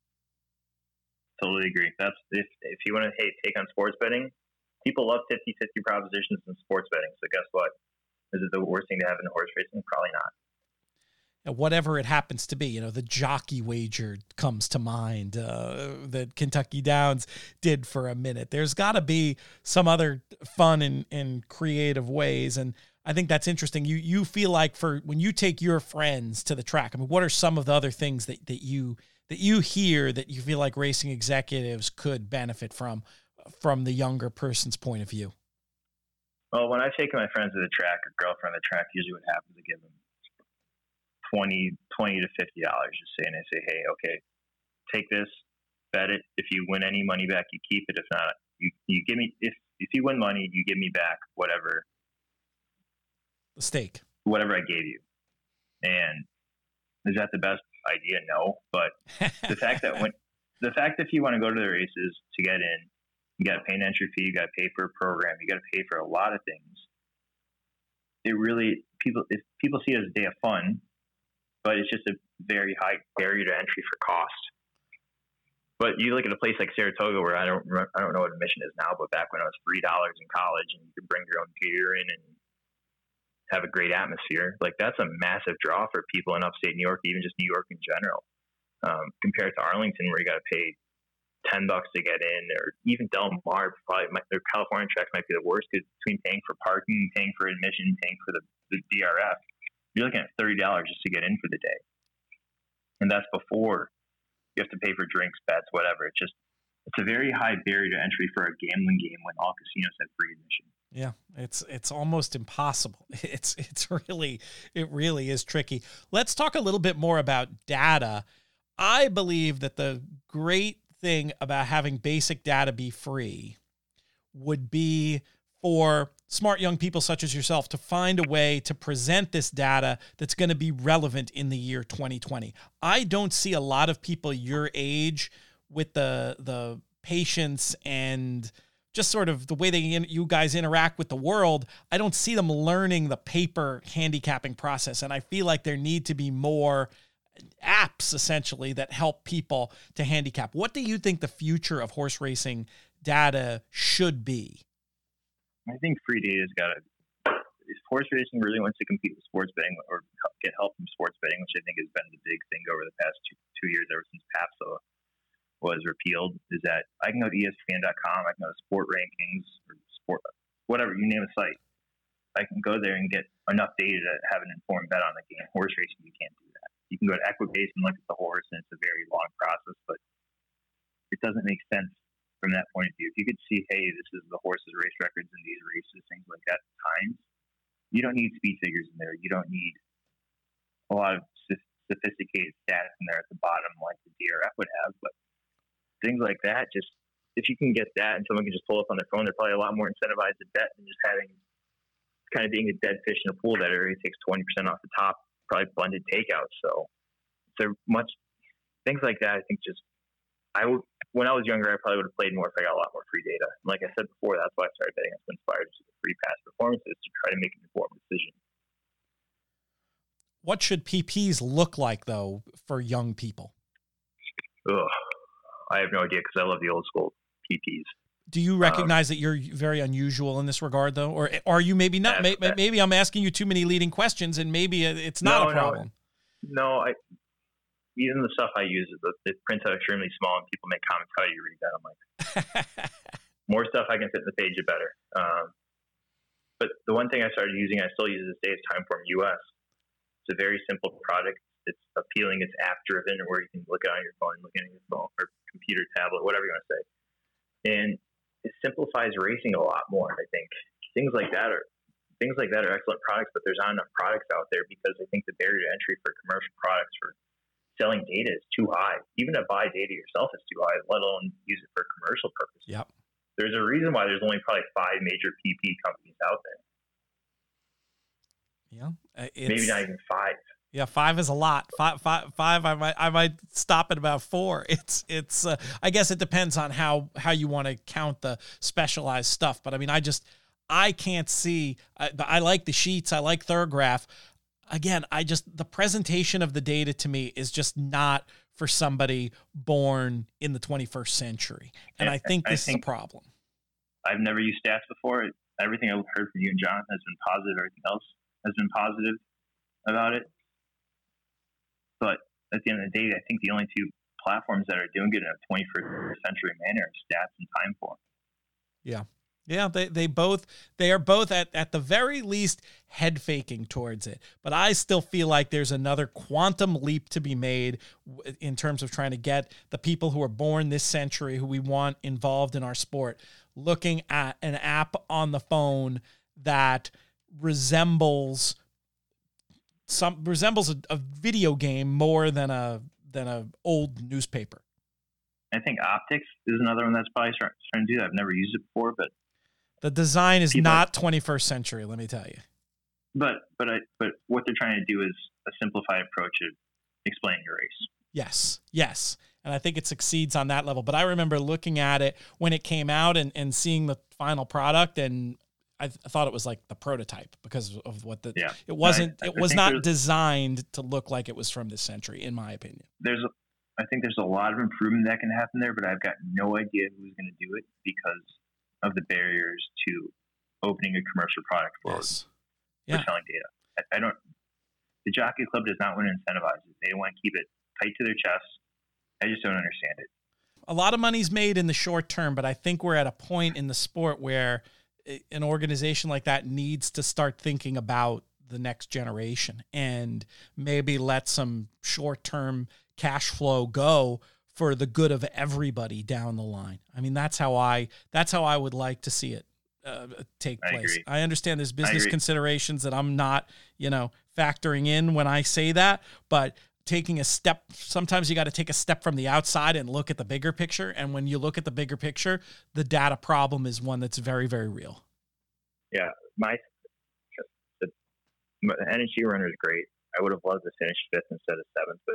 Totally agree. That's if if you want to hey, take on sports betting, people love fifty-fifty propositions in sports betting. So guess what? Is it the worst thing to have in horse racing? Probably not.
And whatever it happens to be, you know, the jockey wager comes to mind uh, that Kentucky Downs did for a minute. There's got to be some other fun and, and creative ways. And I think that's interesting. You you feel like for when you take your friends to the track, I mean, what are some of the other things that, that you that you hear that you feel like racing executives could benefit from? From the younger person's point of view?
Well, when I've taken my friends to the track or girlfriend to the track, usually what happens is I give them twenty, twenty to fifty dollars, just saying, I say, hey, okay, take this, bet it. If you win any money back, you keep it. If not, you, you give me, if, if you win money, you give me back whatever.
The stake.
Whatever I gave you. And is that the best idea? No. But the fact that when, the fact that if you want to go to the races to get in, you got to pay an entry fee. You got to pay for a program. You got to pay for a lot of things. It really people if people see it as a day of fun, but it's just a very high barrier to entry for cost. But you look at a place like Saratoga, where I don't I don't know what admission is now, but back when it was three dollars in college, and you could bring your own beer in and have a great atmosphere. Like, that's a massive draw for people in upstate New York, even just New York in general. Um, compared to Arlington, where you got to pay ten bucks to get in, or even Del Mar, probably might, their California tracks might be the worst, because between paying for parking, paying for admission, paying for the, the D R F, you're looking at thirty dollars just to get in for the day, and that's before you have to pay for drinks, bets, whatever. It's just, it's a very high barrier to entry for a gambling game when all casinos have free admission.
Yeah, it's it's almost impossible. It's it's really it really is tricky. Let's talk a little bit more about data. I believe that the great thing about having basic data be free would be for smart young people such as yourself to find a way to present this data that's going to be relevant in the year twenty twenty. I don't see a lot of people your age with the the patience and just sort of the way they you guys interact with the world. I don't see them learning the paper handicapping process, and I feel like there need to be more apps essentially that help people to handicap. What do you think the future of horse racing data should be?
I think free data's got to. If horse racing really wants to compete with sports betting or get help from sports betting, which I think has been the big thing over the past two, two years, ever since PASPA was repealed, is that I can go to E S P N dot com, I can go to Sport Rankings or Sport, whatever, you name a site. I can go there and get enough data to have an informed bet on the game. Horse racing, you can't do that. You can go to Equibase and look at the horse, and it's a very long process, but it doesn't make sense from that point of view. If you could see, hey, this is the horse's race records in these races, things like that, times, you don't need speed figures in there. You don't need a lot of sophisticated stats in there at the bottom like the D R F would have, but things like that, just if you can get that and someone can just pull up on their phone, they're probably a lot more incentivized to bet than just having kind of being a dead fish in a pool that already takes twenty percent off the top, probably blended takeout. So so much things like that. I think just I would when I was younger, I probably would have played more if I got a lot more free data. Like I said before, that's why I started betting on Inspired to the free pass performances to try to make an informed decision.
What should P Ps look like though for young people?
Ugh, I have no idea because I love the old school P Ps.
Do you recognize um, that you're very unusual in this regard, though, or are you maybe not? Maybe, maybe I'm asking you too many leading questions, and maybe it's not
no,
a problem.
No, no, I even the stuff I use, the, the prints out extremely small, and people make comments, "How do you read that?" I'm like, more stuff I can fit in the page, the better. Um, but the one thing I started using, I still use this day, is Timeform U S. It's a very simple product. It's appealing. It's app driven, where you can look at it on your phone, look at it on your phone or computer, tablet, whatever you want to say, and it simplifies racing a lot more. I think things like that are things like that are excellent products, but there's not enough products out there because I think the barrier to entry for commercial products for selling data is too high. Even to buy data yourself is too high, let alone use it for commercial purposes.
Yep.
There's a reason why there's only probably five major P P companies out there.
Yeah, it's,
maybe not even five.
Yeah, five is a lot. Five, five, five. I might, I might stop at about four. It's, it's. Uh, I guess it depends on how how you want to count the specialized stuff. But I mean, I just, I can't see. I, I like the sheets. I like Thorograph. Again, I just the presentation of the data to me is just not for somebody born in the twenty-first century, and I, I think this I think is a problem.
I've never used stats before. Everything I've heard from you and John has been positive. Everything else has been positive about it. But at the end of the day, I think the only two platforms that are doing it in a twenty-first century manner are Stats and Timeform.
Yeah. Yeah, they, they both, they are both at, at the very least head faking towards it. But I still feel like there's another quantum leap to be made in terms of trying to get the people who are born this century, who we want involved in our sport, looking at an app on the phone that resembles some resembles a, a video game more than a than a old newspaper.
I think Optics is another one that's probably starting to do that. I've never used it before, but
the design is people, not twenty-first century. Let me tell you.
But but I, but what they're trying to do is a simplified approach of explaining your race.
Yes, yes, and I think it succeeds on that level. But I remember looking at it when it came out and, and seeing the final product, and I, th- I thought it was like the prototype because of what the
yeah.
it wasn't.
I, I
it was not designed to look like it was from this century, in my opinion.
There's I think there's a lot of improvement that can happen there, but I've got no idea who's going to do it because of the barriers to opening a commercial product for,
Yes. Yeah.
for selling data. I, I don't. The Jockey Club does not want to incentivize it. They want to keep it tight to their chest. I just don't understand it.
A lot of money's made in the short term, but I think we're at a point in the sport where an organization like that needs to start thinking about the next generation and maybe let some short-term cash flow go for the good of everybody down the line. I mean, that's how I, that's how I would like to see it uh, take
I
place.
agree.
I understand there's business
agree.
considerations that I'm not, you know, factoring in when I say that, but taking a step, sometimes you got to take a step from the outside and look at the bigger picture. And when you look at the bigger picture, the data problem is one that's very, very real.
Yeah, my the, the N H G runner is great. I would have loved to finish fifth instead of seventh, but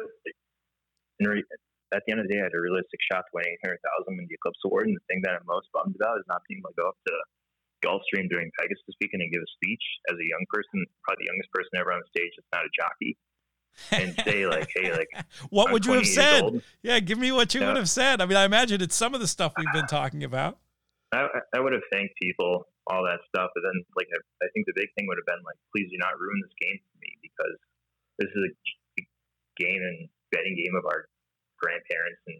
in re, at the end of the day, I had a realistic shot to win eight hundred thousand in the Eclipse Award. And the thing that I'm most bummed about is not being able to go up to Gulfstream during Pegasus weekend and give a speech as a young person, probably the youngest person ever on stage that's not a jockey, and say like, "Hey, like,
what
I'm
would you have
twenty years
said?"
old.
Yeah, give me what you
Yeah.
would have said. I mean, I imagine it's some of the stuff we've been talking about.
I, I would have thanked people, all that stuff, but then like I, I think the big thing would have been like, please do not ruin this game for me because this is a game and betting game of our grandparents and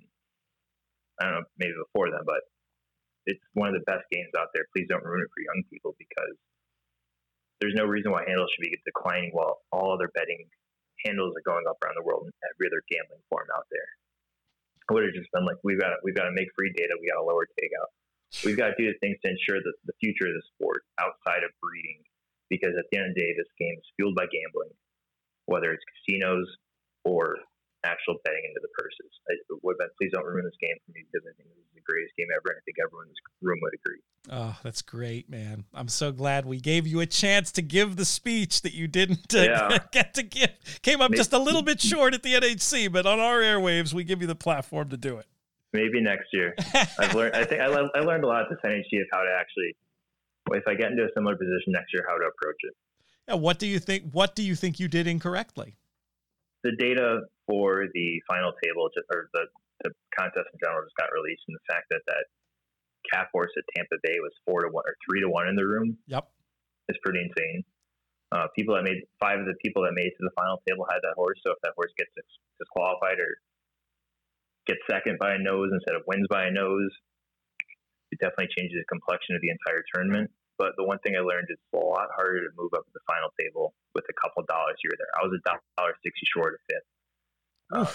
I don't know, maybe before them, but it's one of the best games out there. Please don't ruin it for young people because there's no reason why handles should be declining while all other betting handles are going up around the world in every other gambling form out there. I would have just been like, we've got to, we've got to make free data. We got to lower takeout. We've got to do the things to ensure that the future of the sport outside of breeding, because at the end of the day, this game is fueled by gambling, whether it's casinos or actual betting into the purses. I would have been, please don't ruin this game for me because I think this is the greatest game ever, and I think everyone in this room would agree. Oh,
that's great, man. I'm so glad we gave you a chance to give the speech that you didn't uh, yeah. get to give. Came up maybe, just a little bit short at the N H C, but on our airwaves, we give you the platform to do it.
Maybe next year. I've learned. I think I, le- I learned a lot at this N H C of how to actually, if I get into a similar position next year, how to approach it.
Yeah. What do you think? What do you think you did incorrectly?
The data for the final table, just, or the, the contest in general, just got released, and the fact that that calf horse at Tampa Bay was four to one or three to one in the room.
Yep,
is pretty insane. Uh, people that made five of the people that made it to the final table had that horse. So if that horse gets disqualified or gets second by a nose instead of wins by a nose, it definitely changes the complexion of the entire tournament. But the one thing I learned is it's a lot harder to move up to the final table with a couple dollars here or there. I was a dollar sixty short of fifth. Um,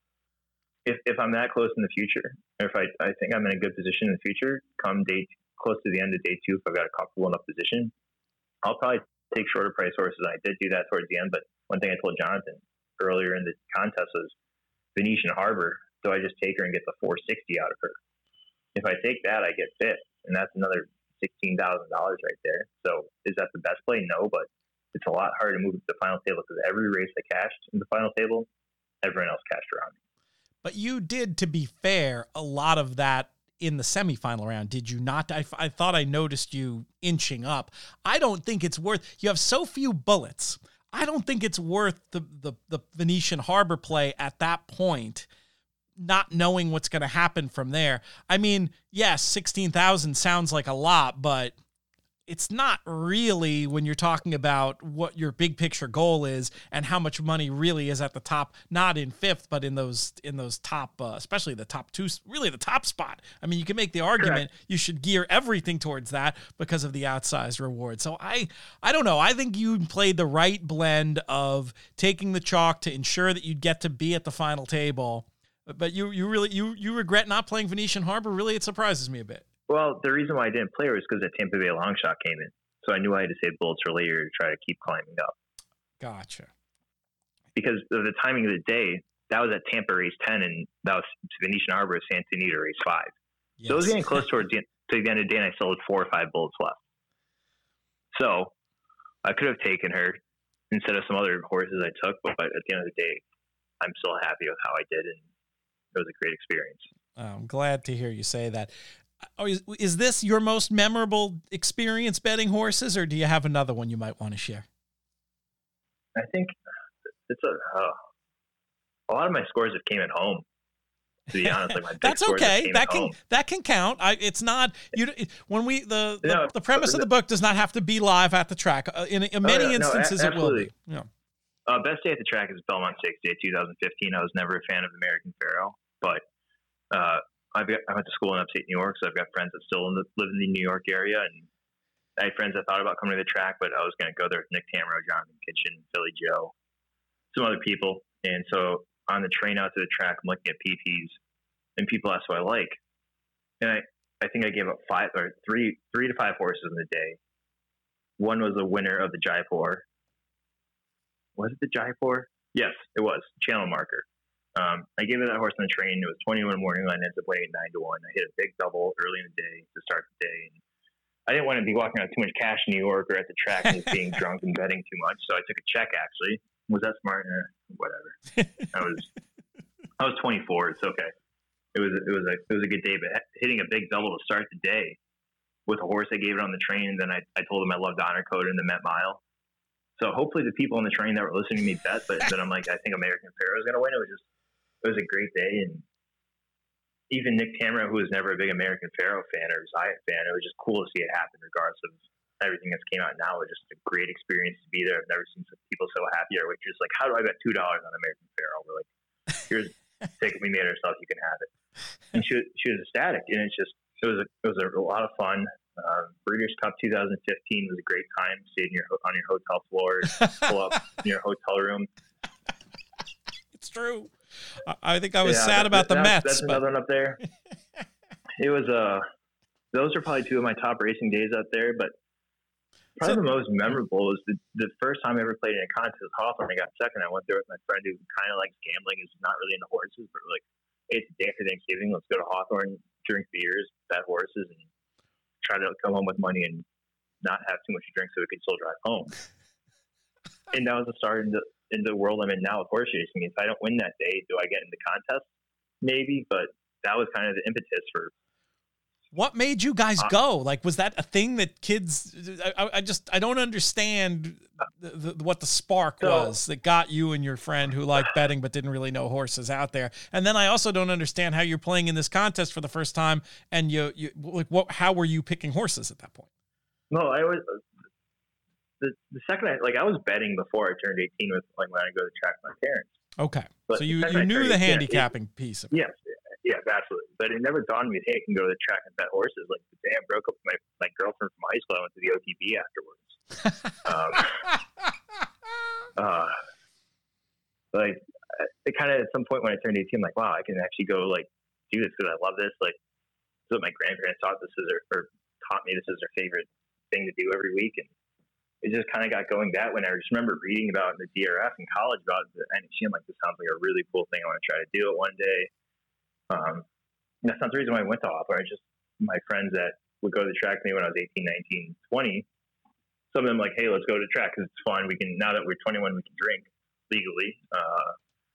if if I'm that close in the future, or if I, I think I'm in a good position in the future, come day close to the end of day two, if I've got a comfortable enough position, I'll probably take shorter price horses. And I did do that towards the end. But one thing I told Jonathan earlier in the contest was Venetian Harbor. So I just take her and get the four sixty out of her. If I take that, I get fifth, and that's another sixteen thousand dollars right there. So is that the best play? No, but it's a lot harder to move to the final table because every race I cashed in the final table, everyone else cashed around me.
But you did, to be fair, a lot of that in the semifinal round, did you not? I, I thought I noticed you inching up. I don't think it's worth, you have so few bullets. I don't think it's worth the, the, the Venetian Harbor play at that point, not knowing what's going to happen from there. I mean, yes, sixteen thousand sounds like a lot, but it's not really when you're talking about what your big picture goal is and how much money really is at the top, not in fifth, but in those, in those top, uh, especially the top two, really the top spot. I mean, you can make the argument Correct. You should gear everything towards that because of the outsized reward. So I, I don't know. I think you played the right blend of taking the chalk to ensure that you'd get to be at the final table. But you, you really, you, you regret not playing Venetian Harbor. Really, it surprises me a bit.
Well, the reason why I didn't play her was because the Tampa Bay long shot came in. So I knew I had to save bullets for later to try to keep climbing up.
Gotcha.
Because of the timing of the day, that was at Tampa race ten, and that was Venetian Harbor, Santa Anita race five. Yes. So it was getting close towards the, to the end of the day, and I still had four or five bullets left. So I could have taken her instead of some other horses I took, but at the end of the day, I'm still happy with how I did, and it was a great experience.
I'm glad to hear you say that. Is this your most memorable experience betting horses, or do you have another one you might want to share?
I think it's a, uh, a lot of my scores have came at home. To be honest, like my big
that's
scores
okay.
came
That can
home.
that can count. I, it's not you. It, when we the the,
No,
the premise of the book does not have to be live at the track. Uh, in, in many
oh, yeah,
instances,
no, a-
it will be.
absolutely.
Yeah.
Uh, best day at the track is Belmont six Day twenty fifteen. I was never a fan of American Pharoah, but uh, I've got, I went to school in upstate New York, so I've got friends that still in the, live in the New York area, and I had friends that thought about coming to the track, but I was going to go there with Nick Tamro, Jonathan Kitchen, Philly Joe, some other people. And so on the train out to the track, I'm looking at P Ps, and people ask what I like. And I, I think I gave up five or three, three to five horses in the day. One was the winner of the Jaipur. Was it the Jaipur? Yes, it was. Channel Marker. Um, I gave it that horse on the train. It was twenty-one in the morning line. I ended up winning nine to one. I hit a big double early in the day to start the day. And I didn't want to be walking around with too much cash in New York or at the track and just being drunk and betting too much. So I took a check, actually. Was that smart? Eh, whatever. I was I was twenty-four. It's okay. It was it was a it was a good day, but hitting a big double to start the day with a horse I gave it on the train, and then I, I told him I loved Honor Code in the Met Mile. So hopefully the people on the train that were listening to me bet, but then I'm like, I think American Pharoah is going to win. It was just it was a great day, and even Nick Tamro, who was never a big American Pharoah fan or Zayat fan, it was just cool to see it happen, regardless of everything that's came out now. It was just a great experience to be there. I've never seen some people so happy. Or just like, how do I bet two dollars on American Pharoah? We're like, here's a ticket we made ourselves. You can have it. And she she was ecstatic, and it's just it was a, it was a, a lot of fun. Um, Breeders' Cup twenty fifteen was a great time. Stayed in your on your hotel floor, pull up in your hotel room.
It's true. I think I was
yeah,
sad
that,
about the
that,
Mets.
That's
but...
another one up there. It was uh those are probably two of my top racing days up there, but probably so, the most memorable was the, the first time I ever played in a contest with Hawthorne. I got second. I went there with my friend who kind of likes gambling, is not really into horses, but we're like, hey, it's the day after Thanksgiving. Let's go to Hawthorne, drink beers, bet horses, and try to come home with money and not have too much to drink so we could still drive home. And that was the start into, into the world I'm in now with horse racing. If I don't win that day, do I get into contest? Maybe, but that was kind of the impetus for.
What made you guys uh, go? Like, was that a thing that kids? I, I just I don't understand the, the, what the spark so, was that got you and your friend who liked betting but didn't really know horses out there. And then I also don't understand how you're playing in this contest for the first time. And you you like what? How were you picking horses at that point?
No, I was the the second I like I was betting before I turned eighteen with like when I go to track with my parents.
Okay,
but
so you you knew the handicapping it, piece of it.
Yes. Yes, absolutely. But it never dawned on me, hey, I can go to the track and bet horses. Like the day I broke up with my, my girlfriend from high school, I went to the O T B afterwards. um, uh, like, it kind of at some point when I turned eighteen, I'm like, wow, I can actually go like do this because I love this. Like, so my grandparents taught this is their, or taught me this is their favorite thing to do every week, and it just kind of got going that way. And I just remember reading about in the D R F in college about the N H C. I'm like, this sounds like a really cool thing. I want to try to do it one day. Um, that's not the reason why I went to Hawthorne. It's just my friends that would go to the track with me when I was eighteen, nineteen, twenty. Some of them like, hey, let's go to the track because it's fun. We can, now that we're twenty-one, we can drink legally. Uh,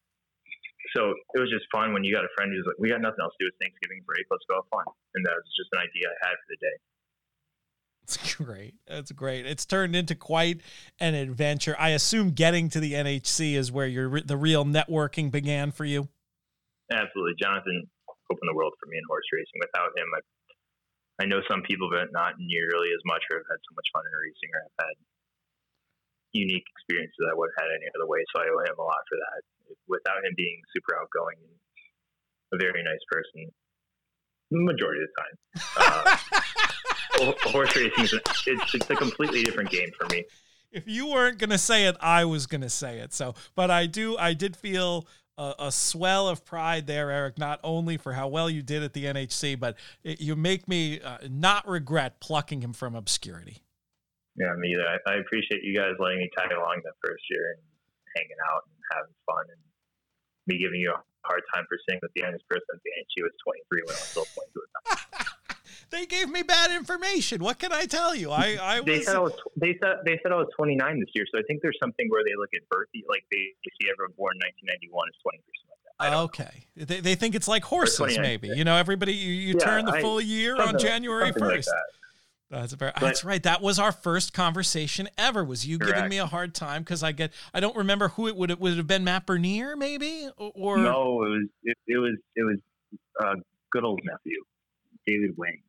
so it was just fun when you got a friend who's like, we got nothing else to do. It's Thanksgiving break. Let's go have fun. And that was just an idea I had for the day.
It's great. That's great. It's turned into quite an adventure. I assume getting to the N H C is where your the real networking began for you.
Absolutely. Jonathan opened the world for me in horse racing. Without him, I, I know some people, but not nearly as much, or have had so much fun in racing, or have had unique experiences I would have had any other way. So I owe him a lot for that. Without him being super outgoing and a very nice person, the majority of the time, uh, horse racing is a, it's, it's a completely different game for me.
If you weren't going to say it, I was going to say it. So, but I do, I did feel A, a swell of pride there, Eric, not only for how well you did at the N H C, but it, you make me uh, not regret plucking him from obscurity.
Yeah, me either. I, I appreciate you guys letting me tag along that first year and hanging out and having fun, and me giving you a hard time for saying that the youngest person at the N H C was twenty-three when I was still twenty-two at the time.
They gave me bad information. What can I tell you? I, I was...
They said I was. They said they said I was twenty-nine this year. So I think there's something where they look at birth, like they, they see everyone born in nineteen ninety-one as twenty percent like that. I
okay, they they think it's like horses, maybe. You know, everybody you, you
yeah,
turn the
I,
full year on January first.
Like that.
That's very, that's right. That was our first conversation ever. Was you
Correct.
giving me a hard time because I get I don't remember who it would it would have been Matt Bernier maybe or
no it was it, it was it was uh, good old nephew, David Wang.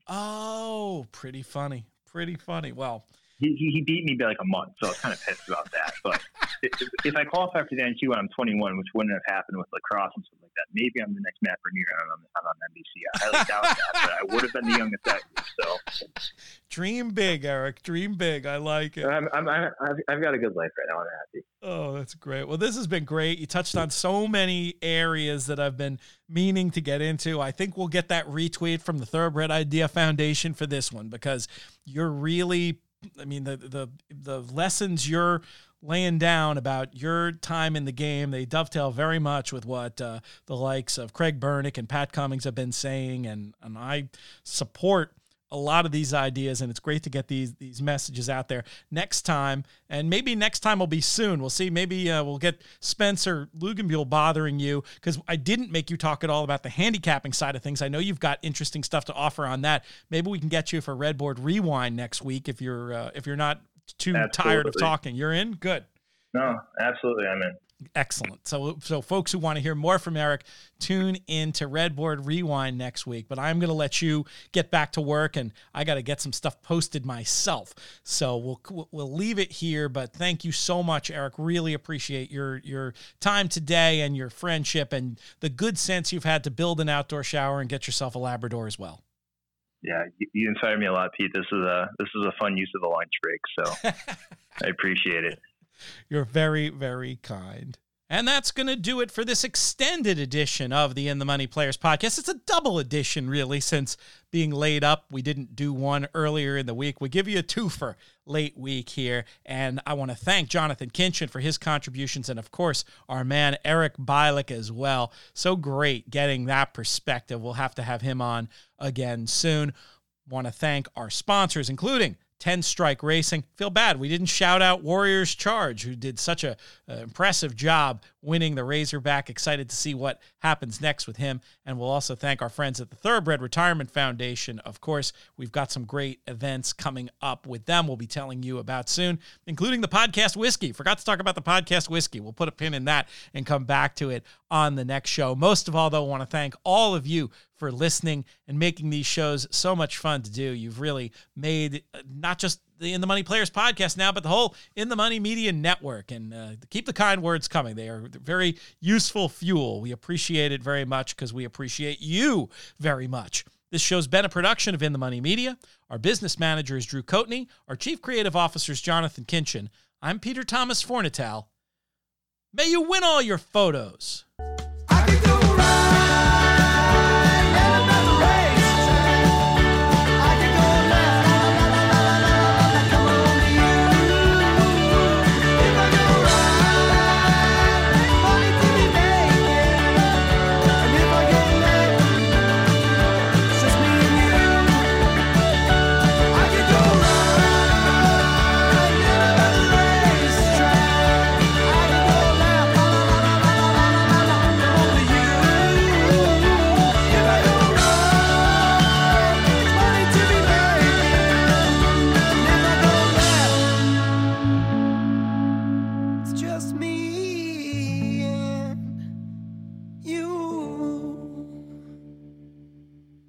Oh, pretty funny. Pretty funny. Well,
he, he, he beat me by like a month, so I was kind of pissed about that. But if, if I qualify for the N Q when I'm twenty-one, which wouldn't have happened with lacrosse and stuff like that, maybe I'm the next Matt Bernier and I'm, I'm on N B C. I highly doubt that, but I would have been the youngest that year. So
dream big, Eric. Dream big. I like it.
I'm, I'm, I'm, I've got a good life right now. I'm happy.
Oh, that's great. Well, this has been great. You touched on so many areas that I've been meaning to get into. I think we'll get that retweet from the Thoroughbred Idea Foundation for this one, because you're really, I mean, the the the lessons you're laying down about your time in the game, they dovetail very much with what uh, the likes of Craig Bernick and Pat Cummings have been saying, and and I support a lot of these ideas, and it's great to get these these messages out there. Next time, and maybe next time will be soon. We'll see. Maybe uh, we'll get Spencer Luganbuehl bothering you, because I didn't make you talk at all about the handicapping side of things. I know you've got interesting stuff to offer on that. Maybe we can get you for Redboard Rewind next week if you're uh, if you're not too absolutely. tired of talking. You're in? Good.
No, absolutely, I'm in.
Excellent. So, so folks who want to hear more from Eric, tune in to Redboard Rewind next week. But I'm going to let you get back to work, and I got to get some stuff posted myself. So we'll we'll leave it here. But thank you so much, Eric. Really appreciate your your time today and your friendship and the good sense you've had to build an outdoor shower and get yourself a Labrador as well.
Yeah, you, you inspired me a lot, Pete. This is a this is a fun use of the lunch break, so I appreciate it.
You're very, very kind. And that's going to do it for this extended edition of the In the Money Players podcast. It's a double edition, really, since being laid up. We didn't do one earlier in the week. We give you a twofer late week here. And I want to thank Jonathan Kinchin for his contributions, and, of course, our man Eric Bialik as well. So great getting that perspective. We'll have to have him on again soon. Want to thank our sponsors, including ten Strike Racing. Feel bad we didn't shout out Warriors Charge, who did such a uh, impressive job winning the Razorback. Excited to see what happens next with him. And we'll also thank our friends at the Thoroughbred Retirement Foundation. Of course, we've got some great events coming up with them we'll be telling you about soon, including the Podcast Whiskey. Forgot to talk about the Podcast Whiskey. We'll put a pin in that and come back to it on the next show. Most of all, though, I want to thank all of you for listening and making these shows so much fun to do. You've really made not just the In the Money Players podcast now, but the whole In the Money Media Network. And uh, keep the kind words coming. They are very useful fuel. We appreciate it very much because we appreciate you very much. This show's been a production of In the Money Media. Our business manager is Drew Coatney. Our chief creative officer is Jonathan Kinchin. I'm Peter Thomas Fornatale. May you win all your photos.